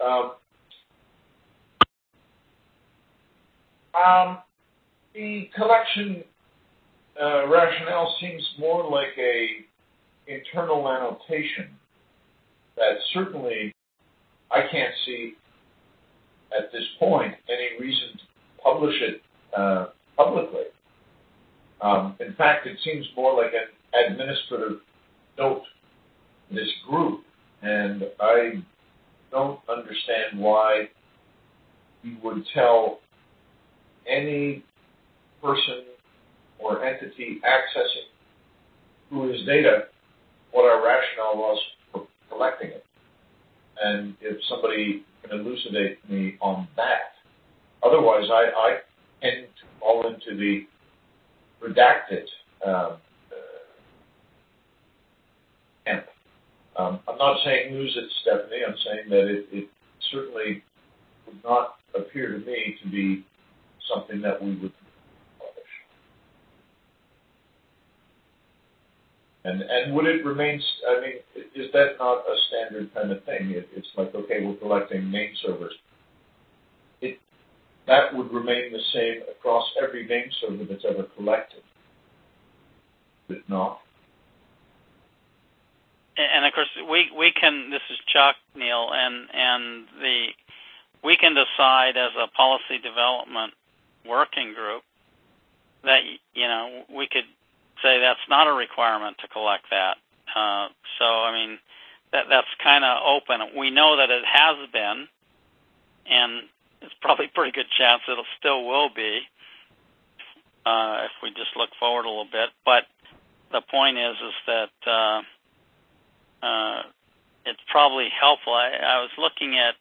The collection rationale seems more like a internal annotation that certainly I can't see at this point any reason to publish it publicly. In fact, it seems more like an administrative note to this group, and I don't understand why you would tell any person or entity accessing Whois data what our rationale was for collecting it. And if somebody can elucidate me on that. Otherwise, I tend to fall into the redacted camp. I'm not saying lose it, Stephanie. I'm saying that it certainly would not appear to me to be something that we would publish. And would it remain, I mean, is that not a standard kind of thing? It's like, okay, we're collecting name servers. That would remain the same across every name server that's ever collected. Would it not? And of course, we can, this is Chuck, Neil, and we can decide as a policy development working group that, you know, we could say that's not a requirement to collect that. So, I mean, that's kind of open. We know that it has been, and it's probably a pretty good chance it'll still will be if we just look forward a little bit. But the point is that it's probably helpful. I was looking at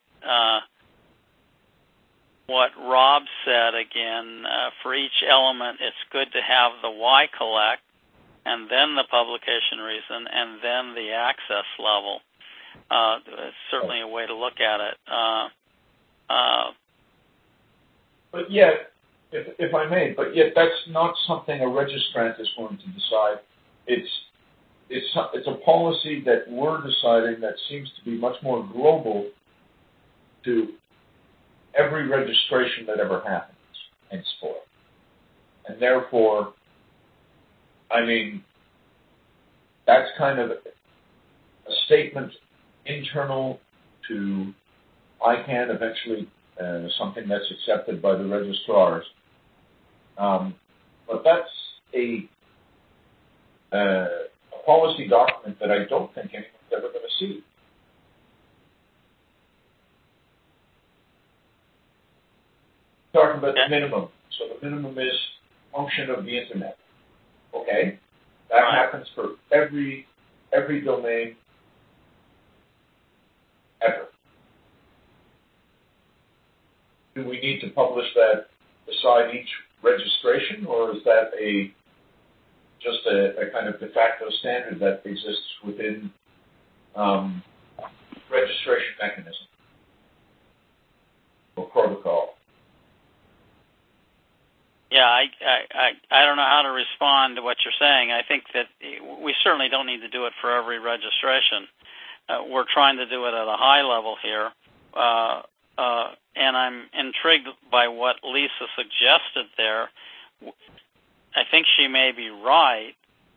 what Rob said again. For each element, it's good to have the why collect, and then the publication reason, and then the access level. It's certainly a way to look at it. But yet, if I may, but yet that's not something a registrant is going to decide. It's a policy that we're deciding that seems to be much more global to every registration that ever happens henceforth. And therefore, I mean, that's kind of a statement internal to ICANN, eventually something that's accepted by the registrars. But that's a policy document that I don't think anyone's ever going to see. Talking about the minimum. So the minimum is function of the internet. Okay? That happens for every domain ever. Do we need to publish that beside each registration, or is that just a kind of de facto standard that exists within registration mechanism or protocol? Yeah, I don't know how to respond to what you're saying. I think that we certainly don't need to do it for every registration. We're trying to do it at a high level here. And I'm intrigued by what Lisa suggested there. I think she may be right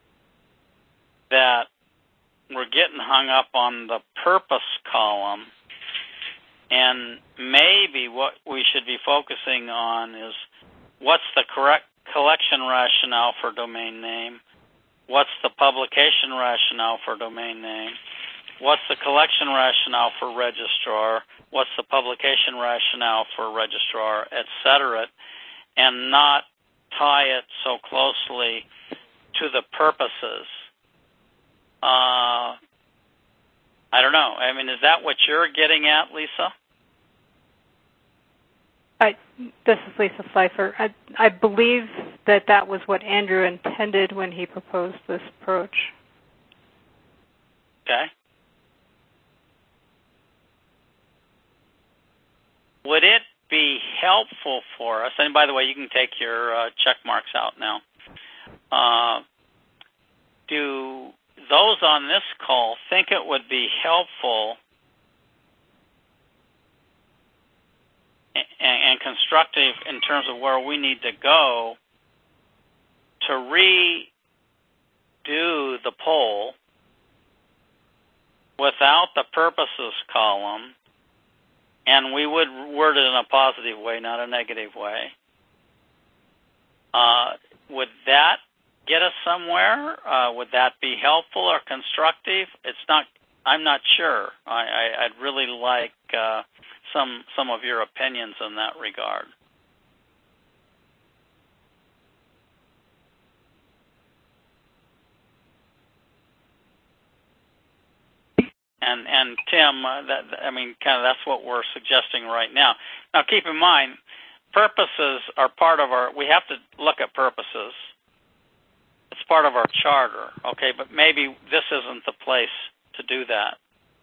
that we're getting hung up on the purpose column, and maybe what we should be focusing on is what's the correct collection rationale for domain name, what's the publication rationale for domain name, what's the collection rationale for registrar, what's the publication rationale for registrar, etc., and not tie it so closely to the purposes. I don't know. I mean, is that what you're getting at, Lisa? This is Lisa Pfeiffer. I believe that was what Andrew intended when he proposed this approach. Okay. Would it be helpful for us, and by the way, you can take your check marks out now, do those on this call think it would be helpful and constructive in terms of where we need to go to redo the poll without the purposes column, and we would word it in a positive way, not a negative way? Would that get us somewhere? Would that be helpful or constructive? I'm not sure. I'd really like some of your opinions in that regard. And Tim, that's what we're suggesting right now. Now, keep in mind, purposes are part of we have to look at purposes. It's part of our charter, okay? But maybe this isn't the place to do that.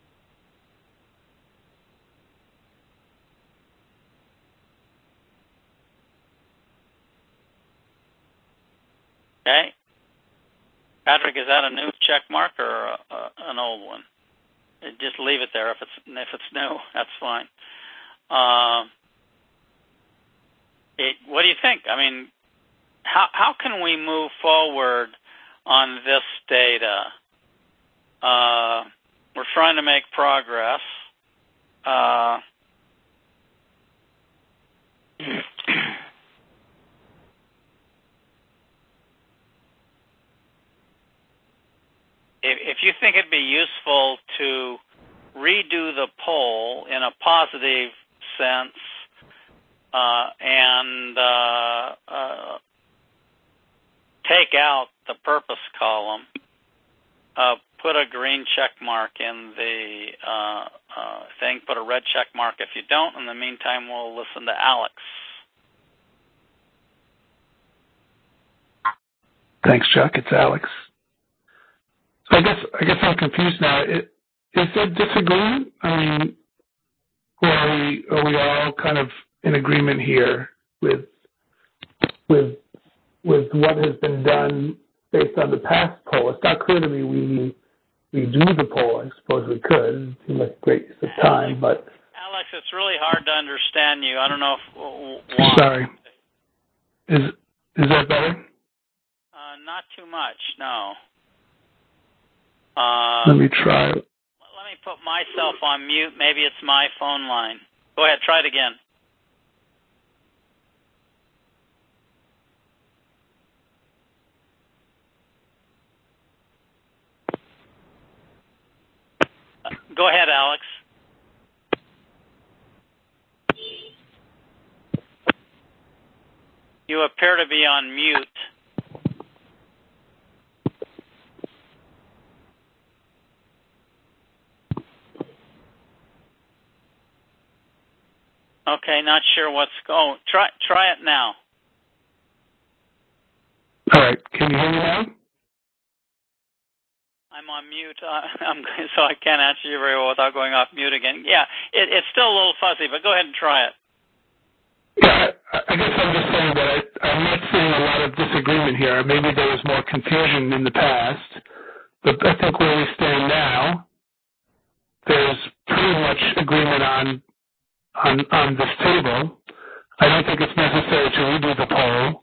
Okay? Patrick, is that a new check mark or an old one? Just leave it there. If it's new, that's fine. What do you think? I mean, how can we move forward on this data? We're trying to make progress. If you think it'd be useful to redo the poll in a positive sense and take out the purpose column, put a green check mark in the thing, put a red check mark if you don't. In the meantime, we'll listen to Alex. Thanks, Chuck. It's Alex. So I guess I'm confused now. Is there disagreement? I mean, or are we all kind of in agreement here with what has been done based on the past poll? It's not clear to me we do the poll. I suppose we could. It seems like a great use of time, but Alex, it's really hard to understand you. I don't know why. Sorry. Is that better? Not too much, no. Let me try. Let me put myself on mute. Maybe it's my phone line. Go ahead, try it again. Go ahead, Alex. You appear to be on mute. Okay, not sure what's going. Try it now. All right, can you hear me now? I'm on mute, so I can't answer you very well without going off mute again. Yeah, it's still a little fuzzy, but go ahead and try it. Yeah, I guess I'm just saying that I'm not seeing a lot of disagreement here. Maybe there was more confusion in the past, but I think where we stand now, there's pretty much agreement on this table. I don't think it's necessary to redo the poll.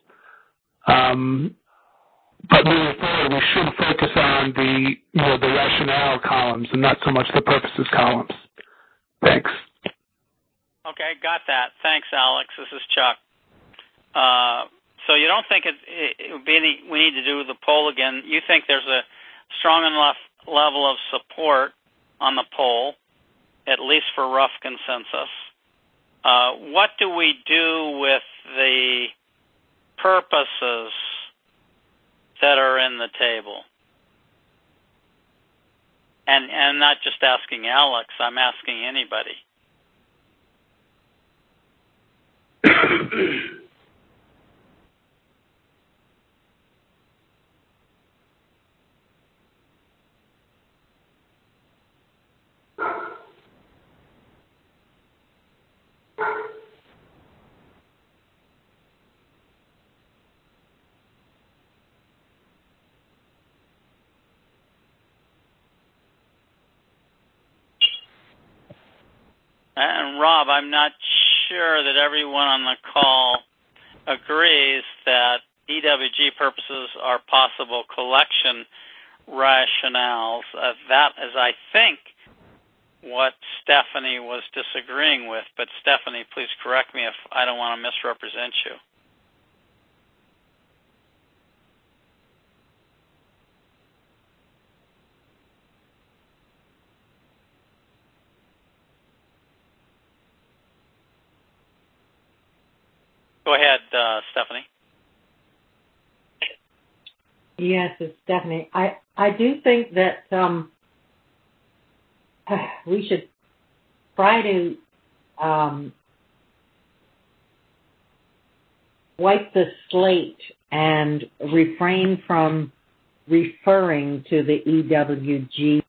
But moving forward, we should focus on the rationale columns and not so much the purposes columns. Thanks. Okay, got that. Thanks, Alex. This is Chuck. So you don't think it would be we need to do the poll again? You think there's a strong enough level of support on the poll, at least for rough consensus. What do we do with the purposes that are in the table? And not just asking Alex, I'm asking anybody. And Rob, I'm not sure that everyone on the call agrees that EWG purposes are possible collection rationales. That is, I think, what Stephanie was disagreeing with. But Stephanie, please correct me if I don't want to misrepresent you. Go ahead, Stephanie. Yes, it's Stephanie. I do think that we should try to wipe the slate and refrain from referring to the EWG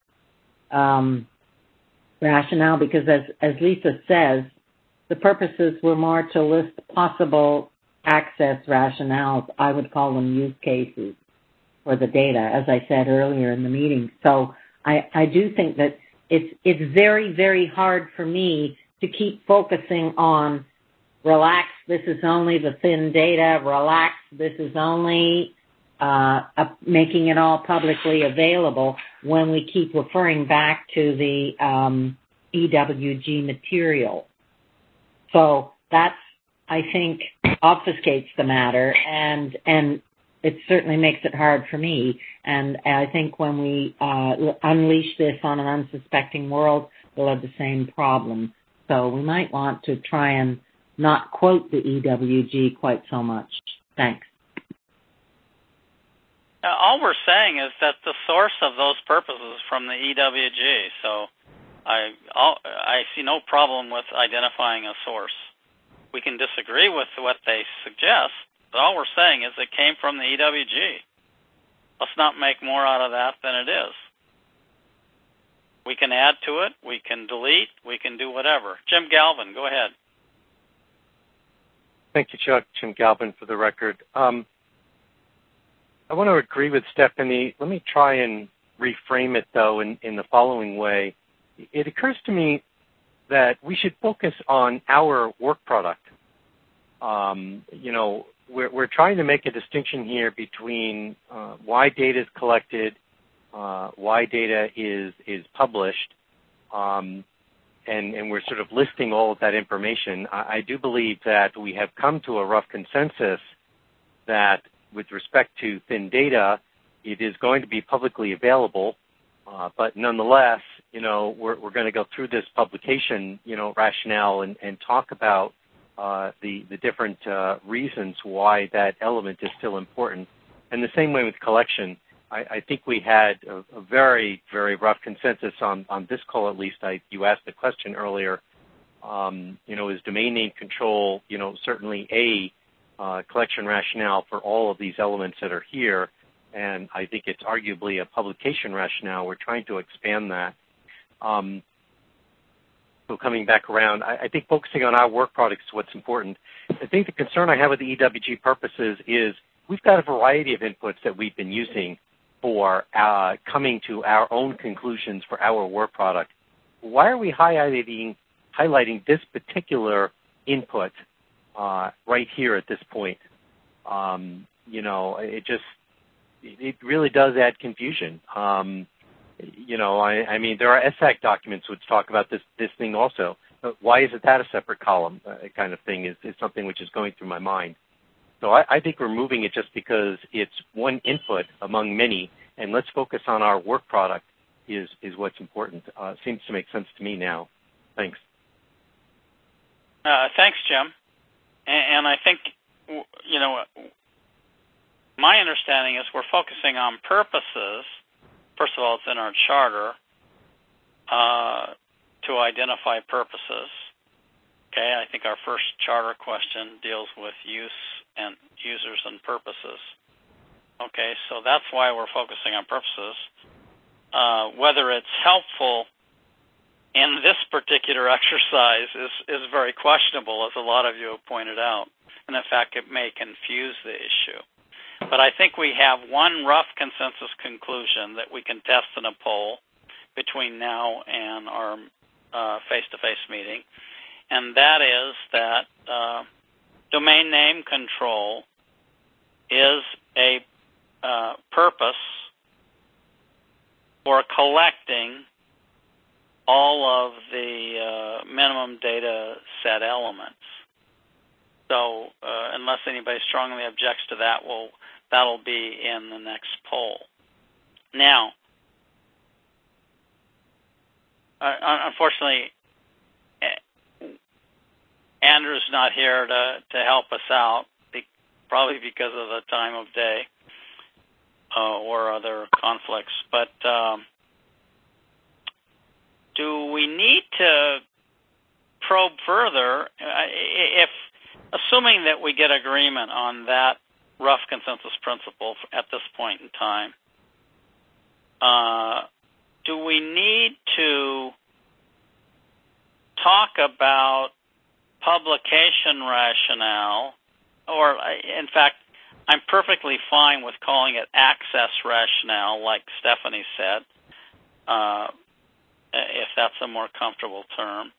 rationale, because as Lisa says, the purposes were more to list possible access rationales. I would call them use cases for the data, as I said earlier in the meeting. So I do think that it's very, very hard for me to keep focusing on relax, this is only the thin data, relax, this is only making it all publicly available, when we keep referring back to the EWG material. So that's, I think, obfuscates the matter, and it certainly makes it hard for me. And I think when we unleash this on an unsuspecting world, we'll have the same problem. So we might want to try and not quote the EWG quite so much. Thanks. All we're saying is that the source of those purposes is from the EWG. So I see no problem with identifying a source. We can disagree with what they suggest, but all we're saying is it came from the EWG. Let's not make more out of that than it is. We can add to it, we can delete, we can do whatever. Jim Galvin, go ahead. Thank you, Chuck. Jim Galvin for the record. I want to agree with Stephanie. Let me try and reframe it, though, in the following way. It occurs to me that we should focus on our work product. We're trying to make a distinction here between why data is collected, why data is published, and we're sort of listing all of that information. I do believe that we have come to a rough consensus that with respect to thin data, it is going to be publicly available, but nonetheless, we're going to go through this publication, rationale and talk about the different reasons why that element is still important. And the same way with collection, I think we had a very, very rough consensus on this call, at least. You asked the question earlier, is domain name control, certainly a collection rationale for all of these elements that are here. And I think it's arguably a publication rationale. We're trying to expand that. So coming back around, I think focusing on our work product is what's important. I think the concern I have with the EWG purposes is we've got a variety of inputs that we've been using for coming to our own conclusions for our work product. Why are we highlighting this particular input right here at this point? It really does add confusion. There are SAC documents which talk about this thing also. Why isn't that a separate column kind of thing is something which is going through my mind. So I think we're moving it just because it's one input among many, and let's focus on our work product is what's important. Seems to make sense to me now. Thanks. Thanks, Jim. And I think, my understanding is we're focusing on purposes. First of all, it's in our charter. to identify purposes. Okay, I think our first charter question deals with use and users and purposes. Okay, so that's why we're focusing on purposes. Whether it's helpful in this particular exercise is very questionable, as a lot of you have pointed out. And in fact, it may confuse the issue. But I think we have one rough consensus conclusion that we can test in a poll between now and our face-to-face meeting, and that is that domain name control is a purpose for collecting all of the minimum data set elements. So unless anybody strongly objects to that, that'll be in the next poll. Now, unfortunately, Andrew's not here to help us out, probably because of the time of day or other conflicts. But do we need to probe further? Assuming that we get agreement on that rough consensus principle at this point in time, do we need to talk about publication rationale, or in fact, I'm perfectly fine with calling it access rationale, like Stephanie said, if that's a more comfortable term.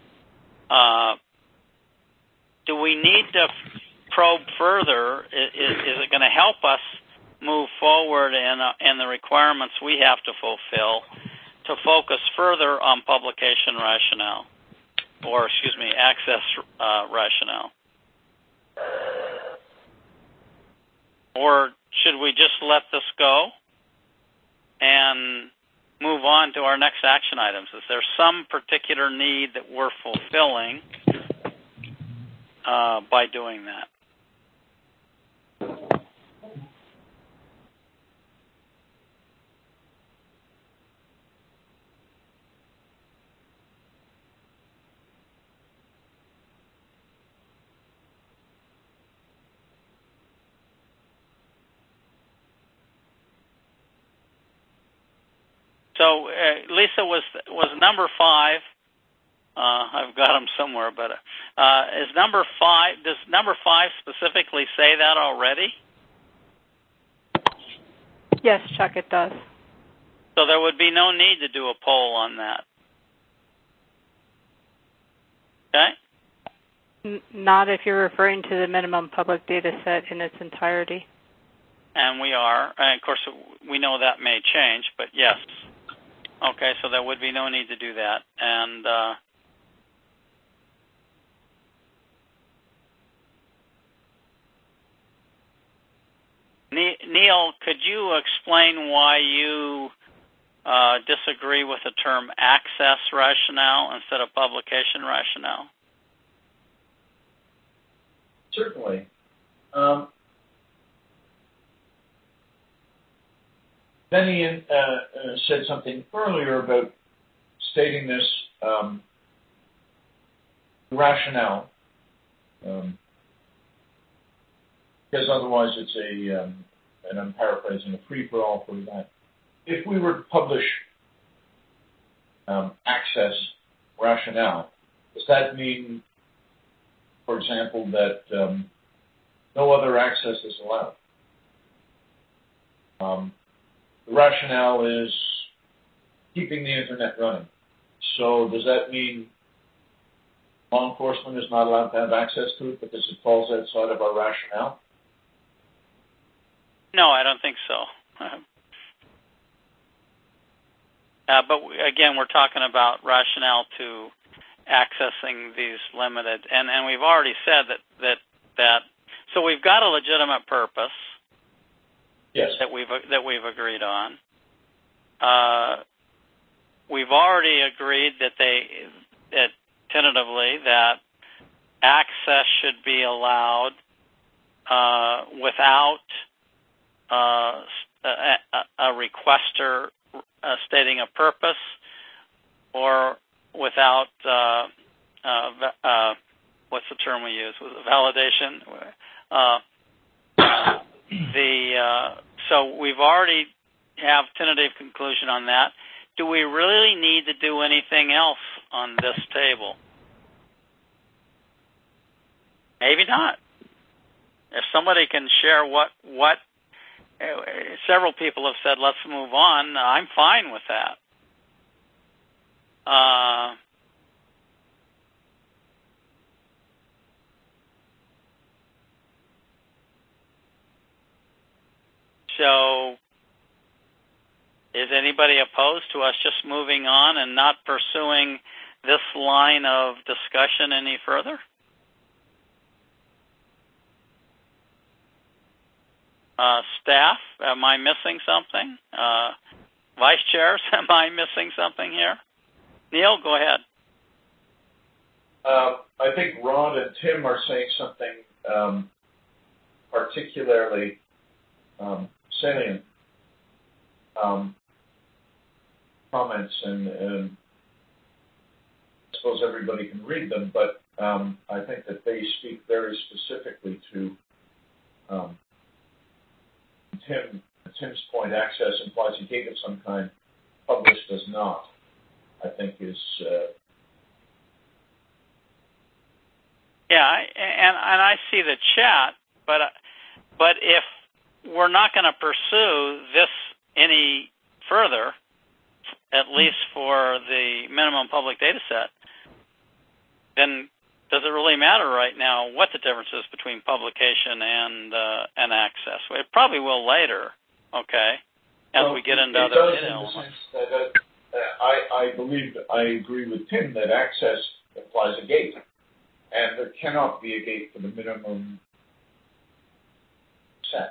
Do we need to probe further? Is it going to help us move forward in the requirements we have to fulfill to focus further on publication rationale, or access rationale? Or should we just let this go and move on to our next action items? Is there some particular need that we're fulfilling by doing that? So Lisa was number 5. I've got them somewhere, but is number 5? Does number 5 specifically say that already? Yes, Chuck, it does. So there would be no need to do a poll on that. Okay. Not if you're referring to the minimum public data set in its entirety. And we are. And of course, we know that may change, but yes. Okay, so there would be no need to do that. And Neil, could you explain why you disagree with the term access rationale instead of publication rationale? Certainly. Benny said something earlier about stating this rationale, because otherwise it's and I'm paraphrasing, a free-for-all for that. If we were to publish access rationale, does that mean, for example, that no other access is allowed? The rationale is keeping the internet running. So does that mean law enforcement is not allowed to have access to it because it falls outside of our rationale? No, I don't think so. But again, we're talking about rationale to accessing these limited, and we've already said that. So we've got a legitimate purpose. Yes. That we've agreed on. We've already agreed that tentatively that access should be allowed without a requester stating a purpose, or without what's the term we use? Validation. So we've already have tentative conclusion on that. Do we really need to do anything else on this table? Maybe not. If somebody can share what several people have said, let's move on, I'm fine with that. So, is anybody opposed to us just moving on and not pursuing this line of discussion any further? Staff, am I missing something? Vice chairs, am I missing something here? Neil, go ahead. I think Rod and Tim are saying something particularly salient comments, and I suppose everybody can read them, but I think that they speak very specifically to Tim's point. Access implies a gate of some kind. Published does not. I think is. Yeah, and I see the chat, but if we're not going to pursue this any further, at least for the minimum public data set, then does it really matter right now what the difference is between publication and access? It probably will later, okay, as we get into other data elements. I believe, I agree with Tim that access implies a gate, and there cannot be a gate for the minimum set.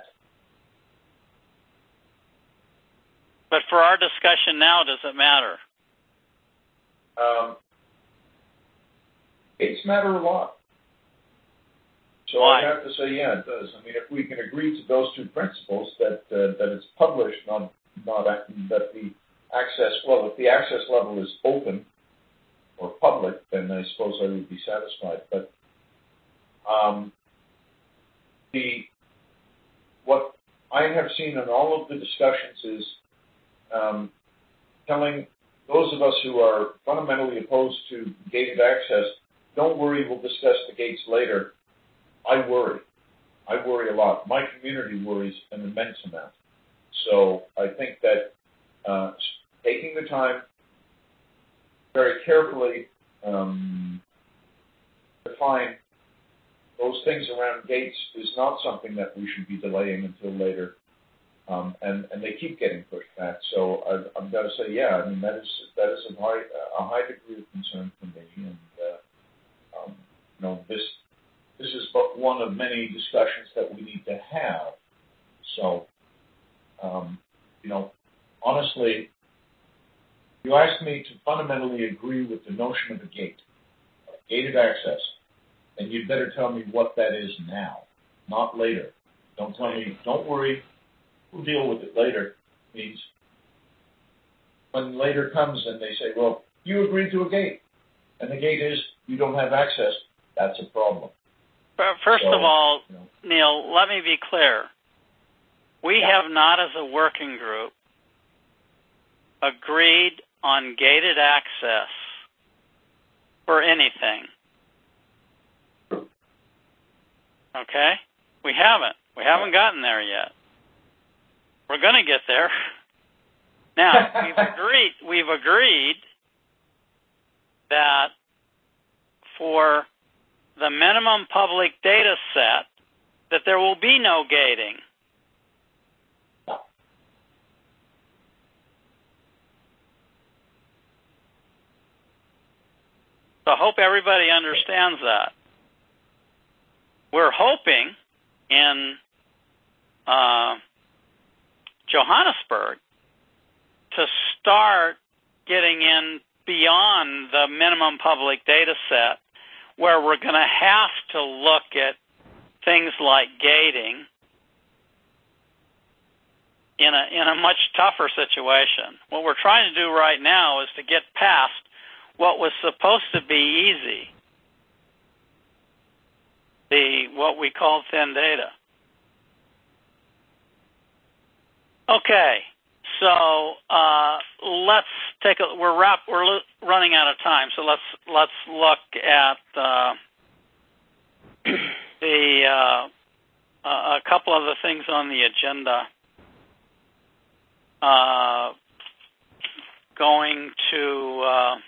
But for our discussion now, does it matter? Gates matter a lot. So Why? I have to say, yeah, it does. I mean, if we can agree to those two principles, that it's published, not that the access, well, if the access level is open or public, then I suppose I would be satisfied. But what I have seen in all of the discussions is telling those of us who are fundamentally opposed to gated access, don't worry, we'll discuss the gates later. I worry. I worry a lot. My community worries an immense amount. So I think that taking the time very carefully define those things around gates is not something that we should be delaying until later. And they keep getting pushed back. So I've got to say, yeah, I mean, that is a high degree of concern for me. And, this is but one of many discussions that we need to have. So, honestly, you asked me to fundamentally agree with the notion of a gate, gated access, and you'd better tell me what that is now, not later. Don't tell me, don't worry, we'll deal with it later. It means when later comes and they say, well, you agreed to a gate, and the gate is you don't have access, that's a problem. First of all, Neil, let me be clear. We have not, as a working group, agreed on gated access for anything. Okay? We haven't. We haven't gotten there yet. We're going to get there. Now, we've agreed that for the minimum public data set, that there will be no gating. So I hope everybody understands that. We're hoping in Johannesburg to start getting in beyond the minimum public data set, where we're going to have to look at things like gating in a much tougher situation. What we're trying to do right now is to get past what was supposed to be easy, what we call thin data. Okay, so let's take we're running out of time, so let's look at a couple of the things on the agenda. Going to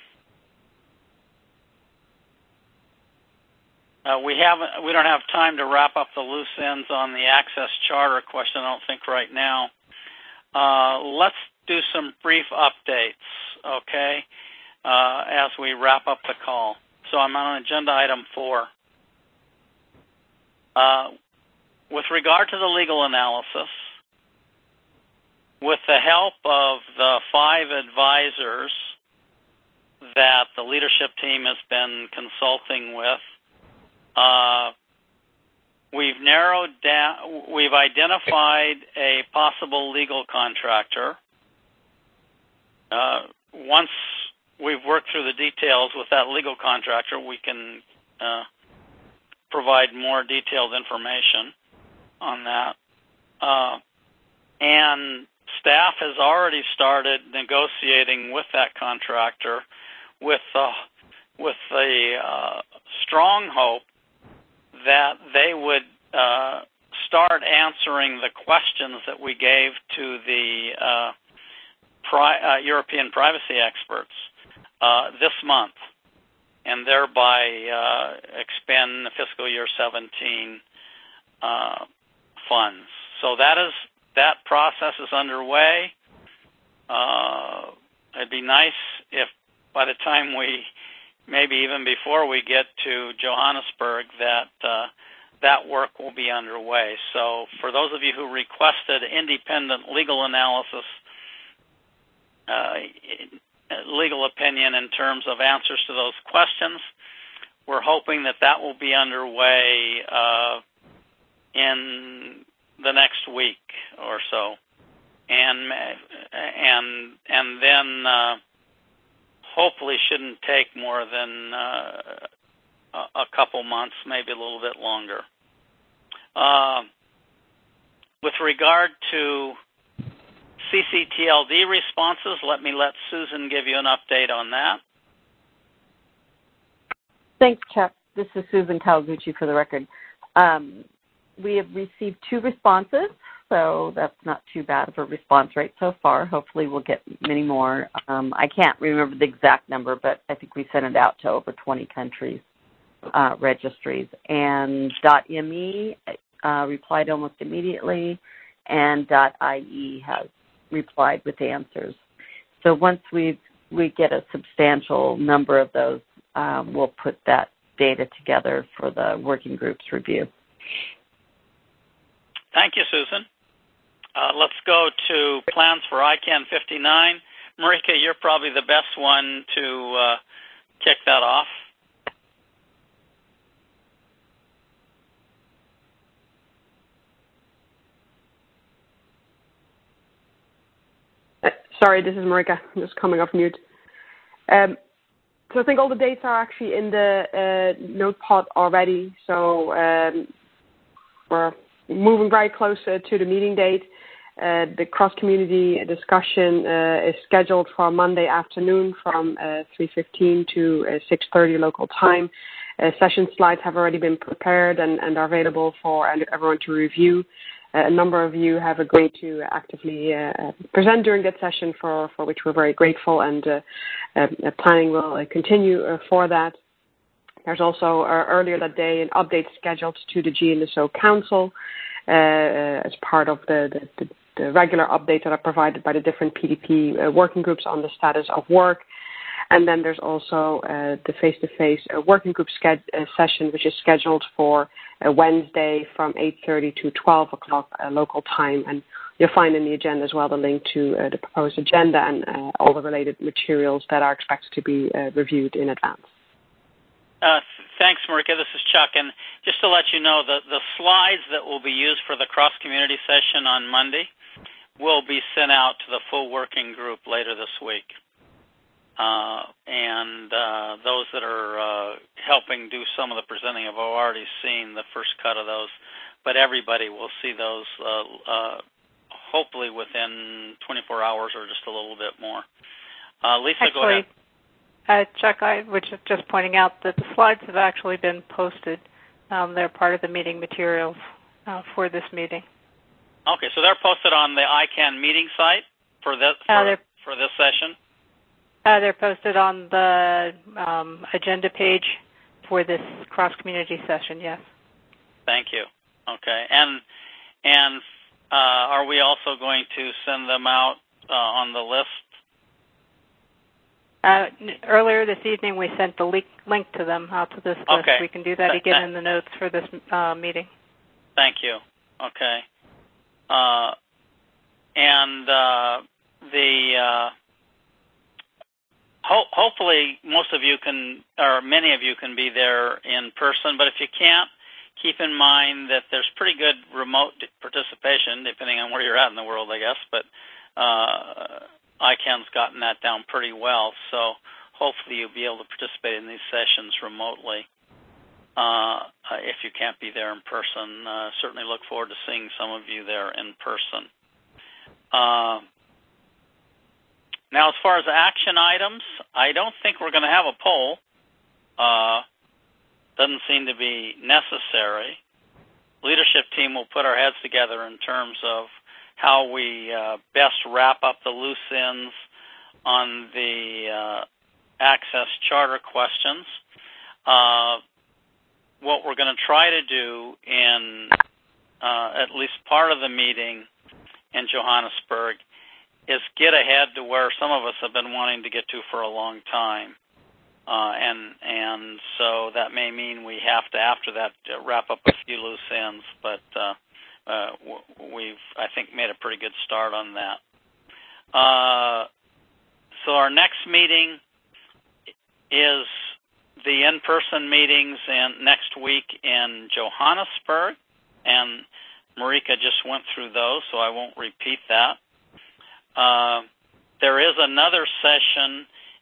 we don't have time to wrap up the loose ends on the Access Charter question, I don't think, right now. Let's do some brief updates, okay, as we wrap up the call. So I'm on agenda item 4. With regard to the legal analysis, with the help of the 5 advisors that the leadership team has been consulting with, we've identified a possible legal contractor. Once we've worked through the details with that legal contractor, we can provide more detailed information on that. And staff has already started negotiating with that contractor with the strong hope that they would start answering the questions that we gave to the European privacy experts this month, and thereby expend the fiscal year 17 funds. So that process is underway. It'd be nice if by the time maybe even before we get to Johannesburg, that work will be underway. So for those of you who requested independent legal analysis, legal opinion in terms of answers to those questions, we're hoping that will be underway in the next week or so, and then hopefully shouldn't take more than a couple months, maybe a little bit longer. With regard to CCTLD responses, let Susan give you an update on that. Thanks, Chuck. This is Susan Kawaguchi for the record. We have received 2 responses, so that's not too bad of a response rate so far. Hopefully we'll get many more. I can't remember the exact number, but I think we sent it out to over 20 countries, registries. And .me replied almost immediately, and .ie has replied with answers. So once we get a substantial number of those, we'll put that data together for the working group's review. Thank you, Susan. Let's go to plans for ICANN 59. Marika, you're probably the best one to kick that off. Sorry, this is Marika. I'm just coming off mute. So I think all the dates are actually in the notepad already. So we're moving very close to the meeting date. The cross-community discussion is scheduled for Monday afternoon from 3:15 to 6:30 local time. Session slides have already been prepared and are available for everyone to review. A number of you have agreed to actively present during that session, for which we're very grateful, and planning will continue for that. There's also earlier that day an update scheduled to the GNSO Council as part of the regular updates that are provided by the different PDP working groups on the status of work. And then there's also the face-to-face working group session, which is scheduled for Wednesday from 8:30 to 12 o'clock local time. And you'll find in the agenda as well the link to the proposed agenda and all the related materials that are expected to be reviewed in advance. Thanks, Marika. This is Chuck. And just to let you know, the slides that will be used for the cross-community session on Monday will be sent out to the full working group later this week. and those that are helping do some of the presenting have already seen the first cut of those, but everybody will see those hopefully within 24 hours or just a little bit more. Lisa, actually, go ahead. Chuck, I was just pointing out that the slides have actually been posted. They're part of the meeting materials for this meeting. Okay, so they're posted on the ICANN meeting site for this session? They're posted on the agenda page for this cross-community session, yes. Thank you. Okay, and are we also going to send them out on the list? Earlier this evening, we sent the link to them out to this list. We can do that again in the notes for this meeting. Thank you. Okay. Hopefully most of you can, or many of you can be there in person, but if you can't, keep in mind that there's pretty good remote participation, depending on where you're at in the world, I guess, but ICANN's gotten that down pretty well, so hopefully you'll be able to participate in these sessions remotely. If you can't be there in person, certainly look forward to seeing some of you there in person. Now, as far as action items, I don't think we're going to have a poll. Doesn't seem to be necessary. Leadership team will put our heads together in terms of how we best wrap up the loose ends on the Access Charter questions. What we're going to try to do in at least part of the meeting in Johannesburg is get ahead to where some of us have been wanting to get to for a long time. And so that may mean we have to, after that, wrap up a few loose ends, but we've, I think, made a pretty good start on that. So our next meeting is the in-person meetings next week in Johannesburg, and Marika just went through those, so I won't repeat that. There is another session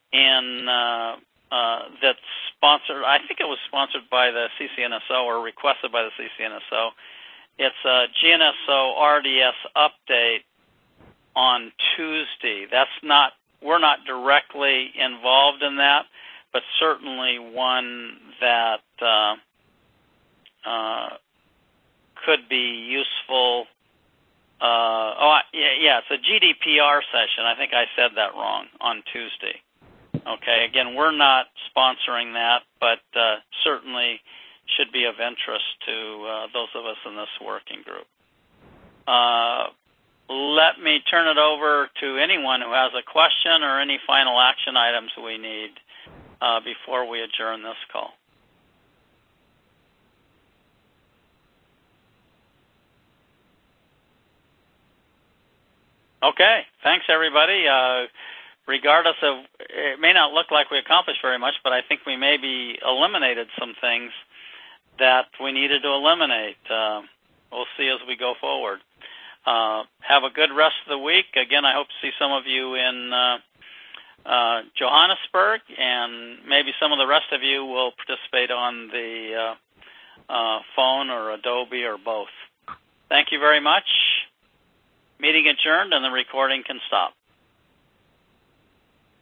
that's sponsored, I think it was sponsored by the CCNSO or requested by the CCNSO. It's a GNSO RDS update on Tuesday. We're not directly involved in that, but certainly one that could be useful. It's a GDPR session. I think I said that wrong, on Tuesday. Okay, again, we're not sponsoring that, but certainly should be of interest to those of us in this working group. Let me turn it over to anyone who has a question or any final action items we need before we adjourn this call. Okay, thanks everybody. Regardless of, it may not look like we accomplished very much, but I think we maybe eliminated some things that we needed to eliminate. We'll see as we go forward. Have a good rest of the week. Again, I hope to see some of you in Johannesburg, and maybe some of the rest of you will participate on the phone or Adobe or both. Thank you very much. Meeting adjourned, and the recording can stop.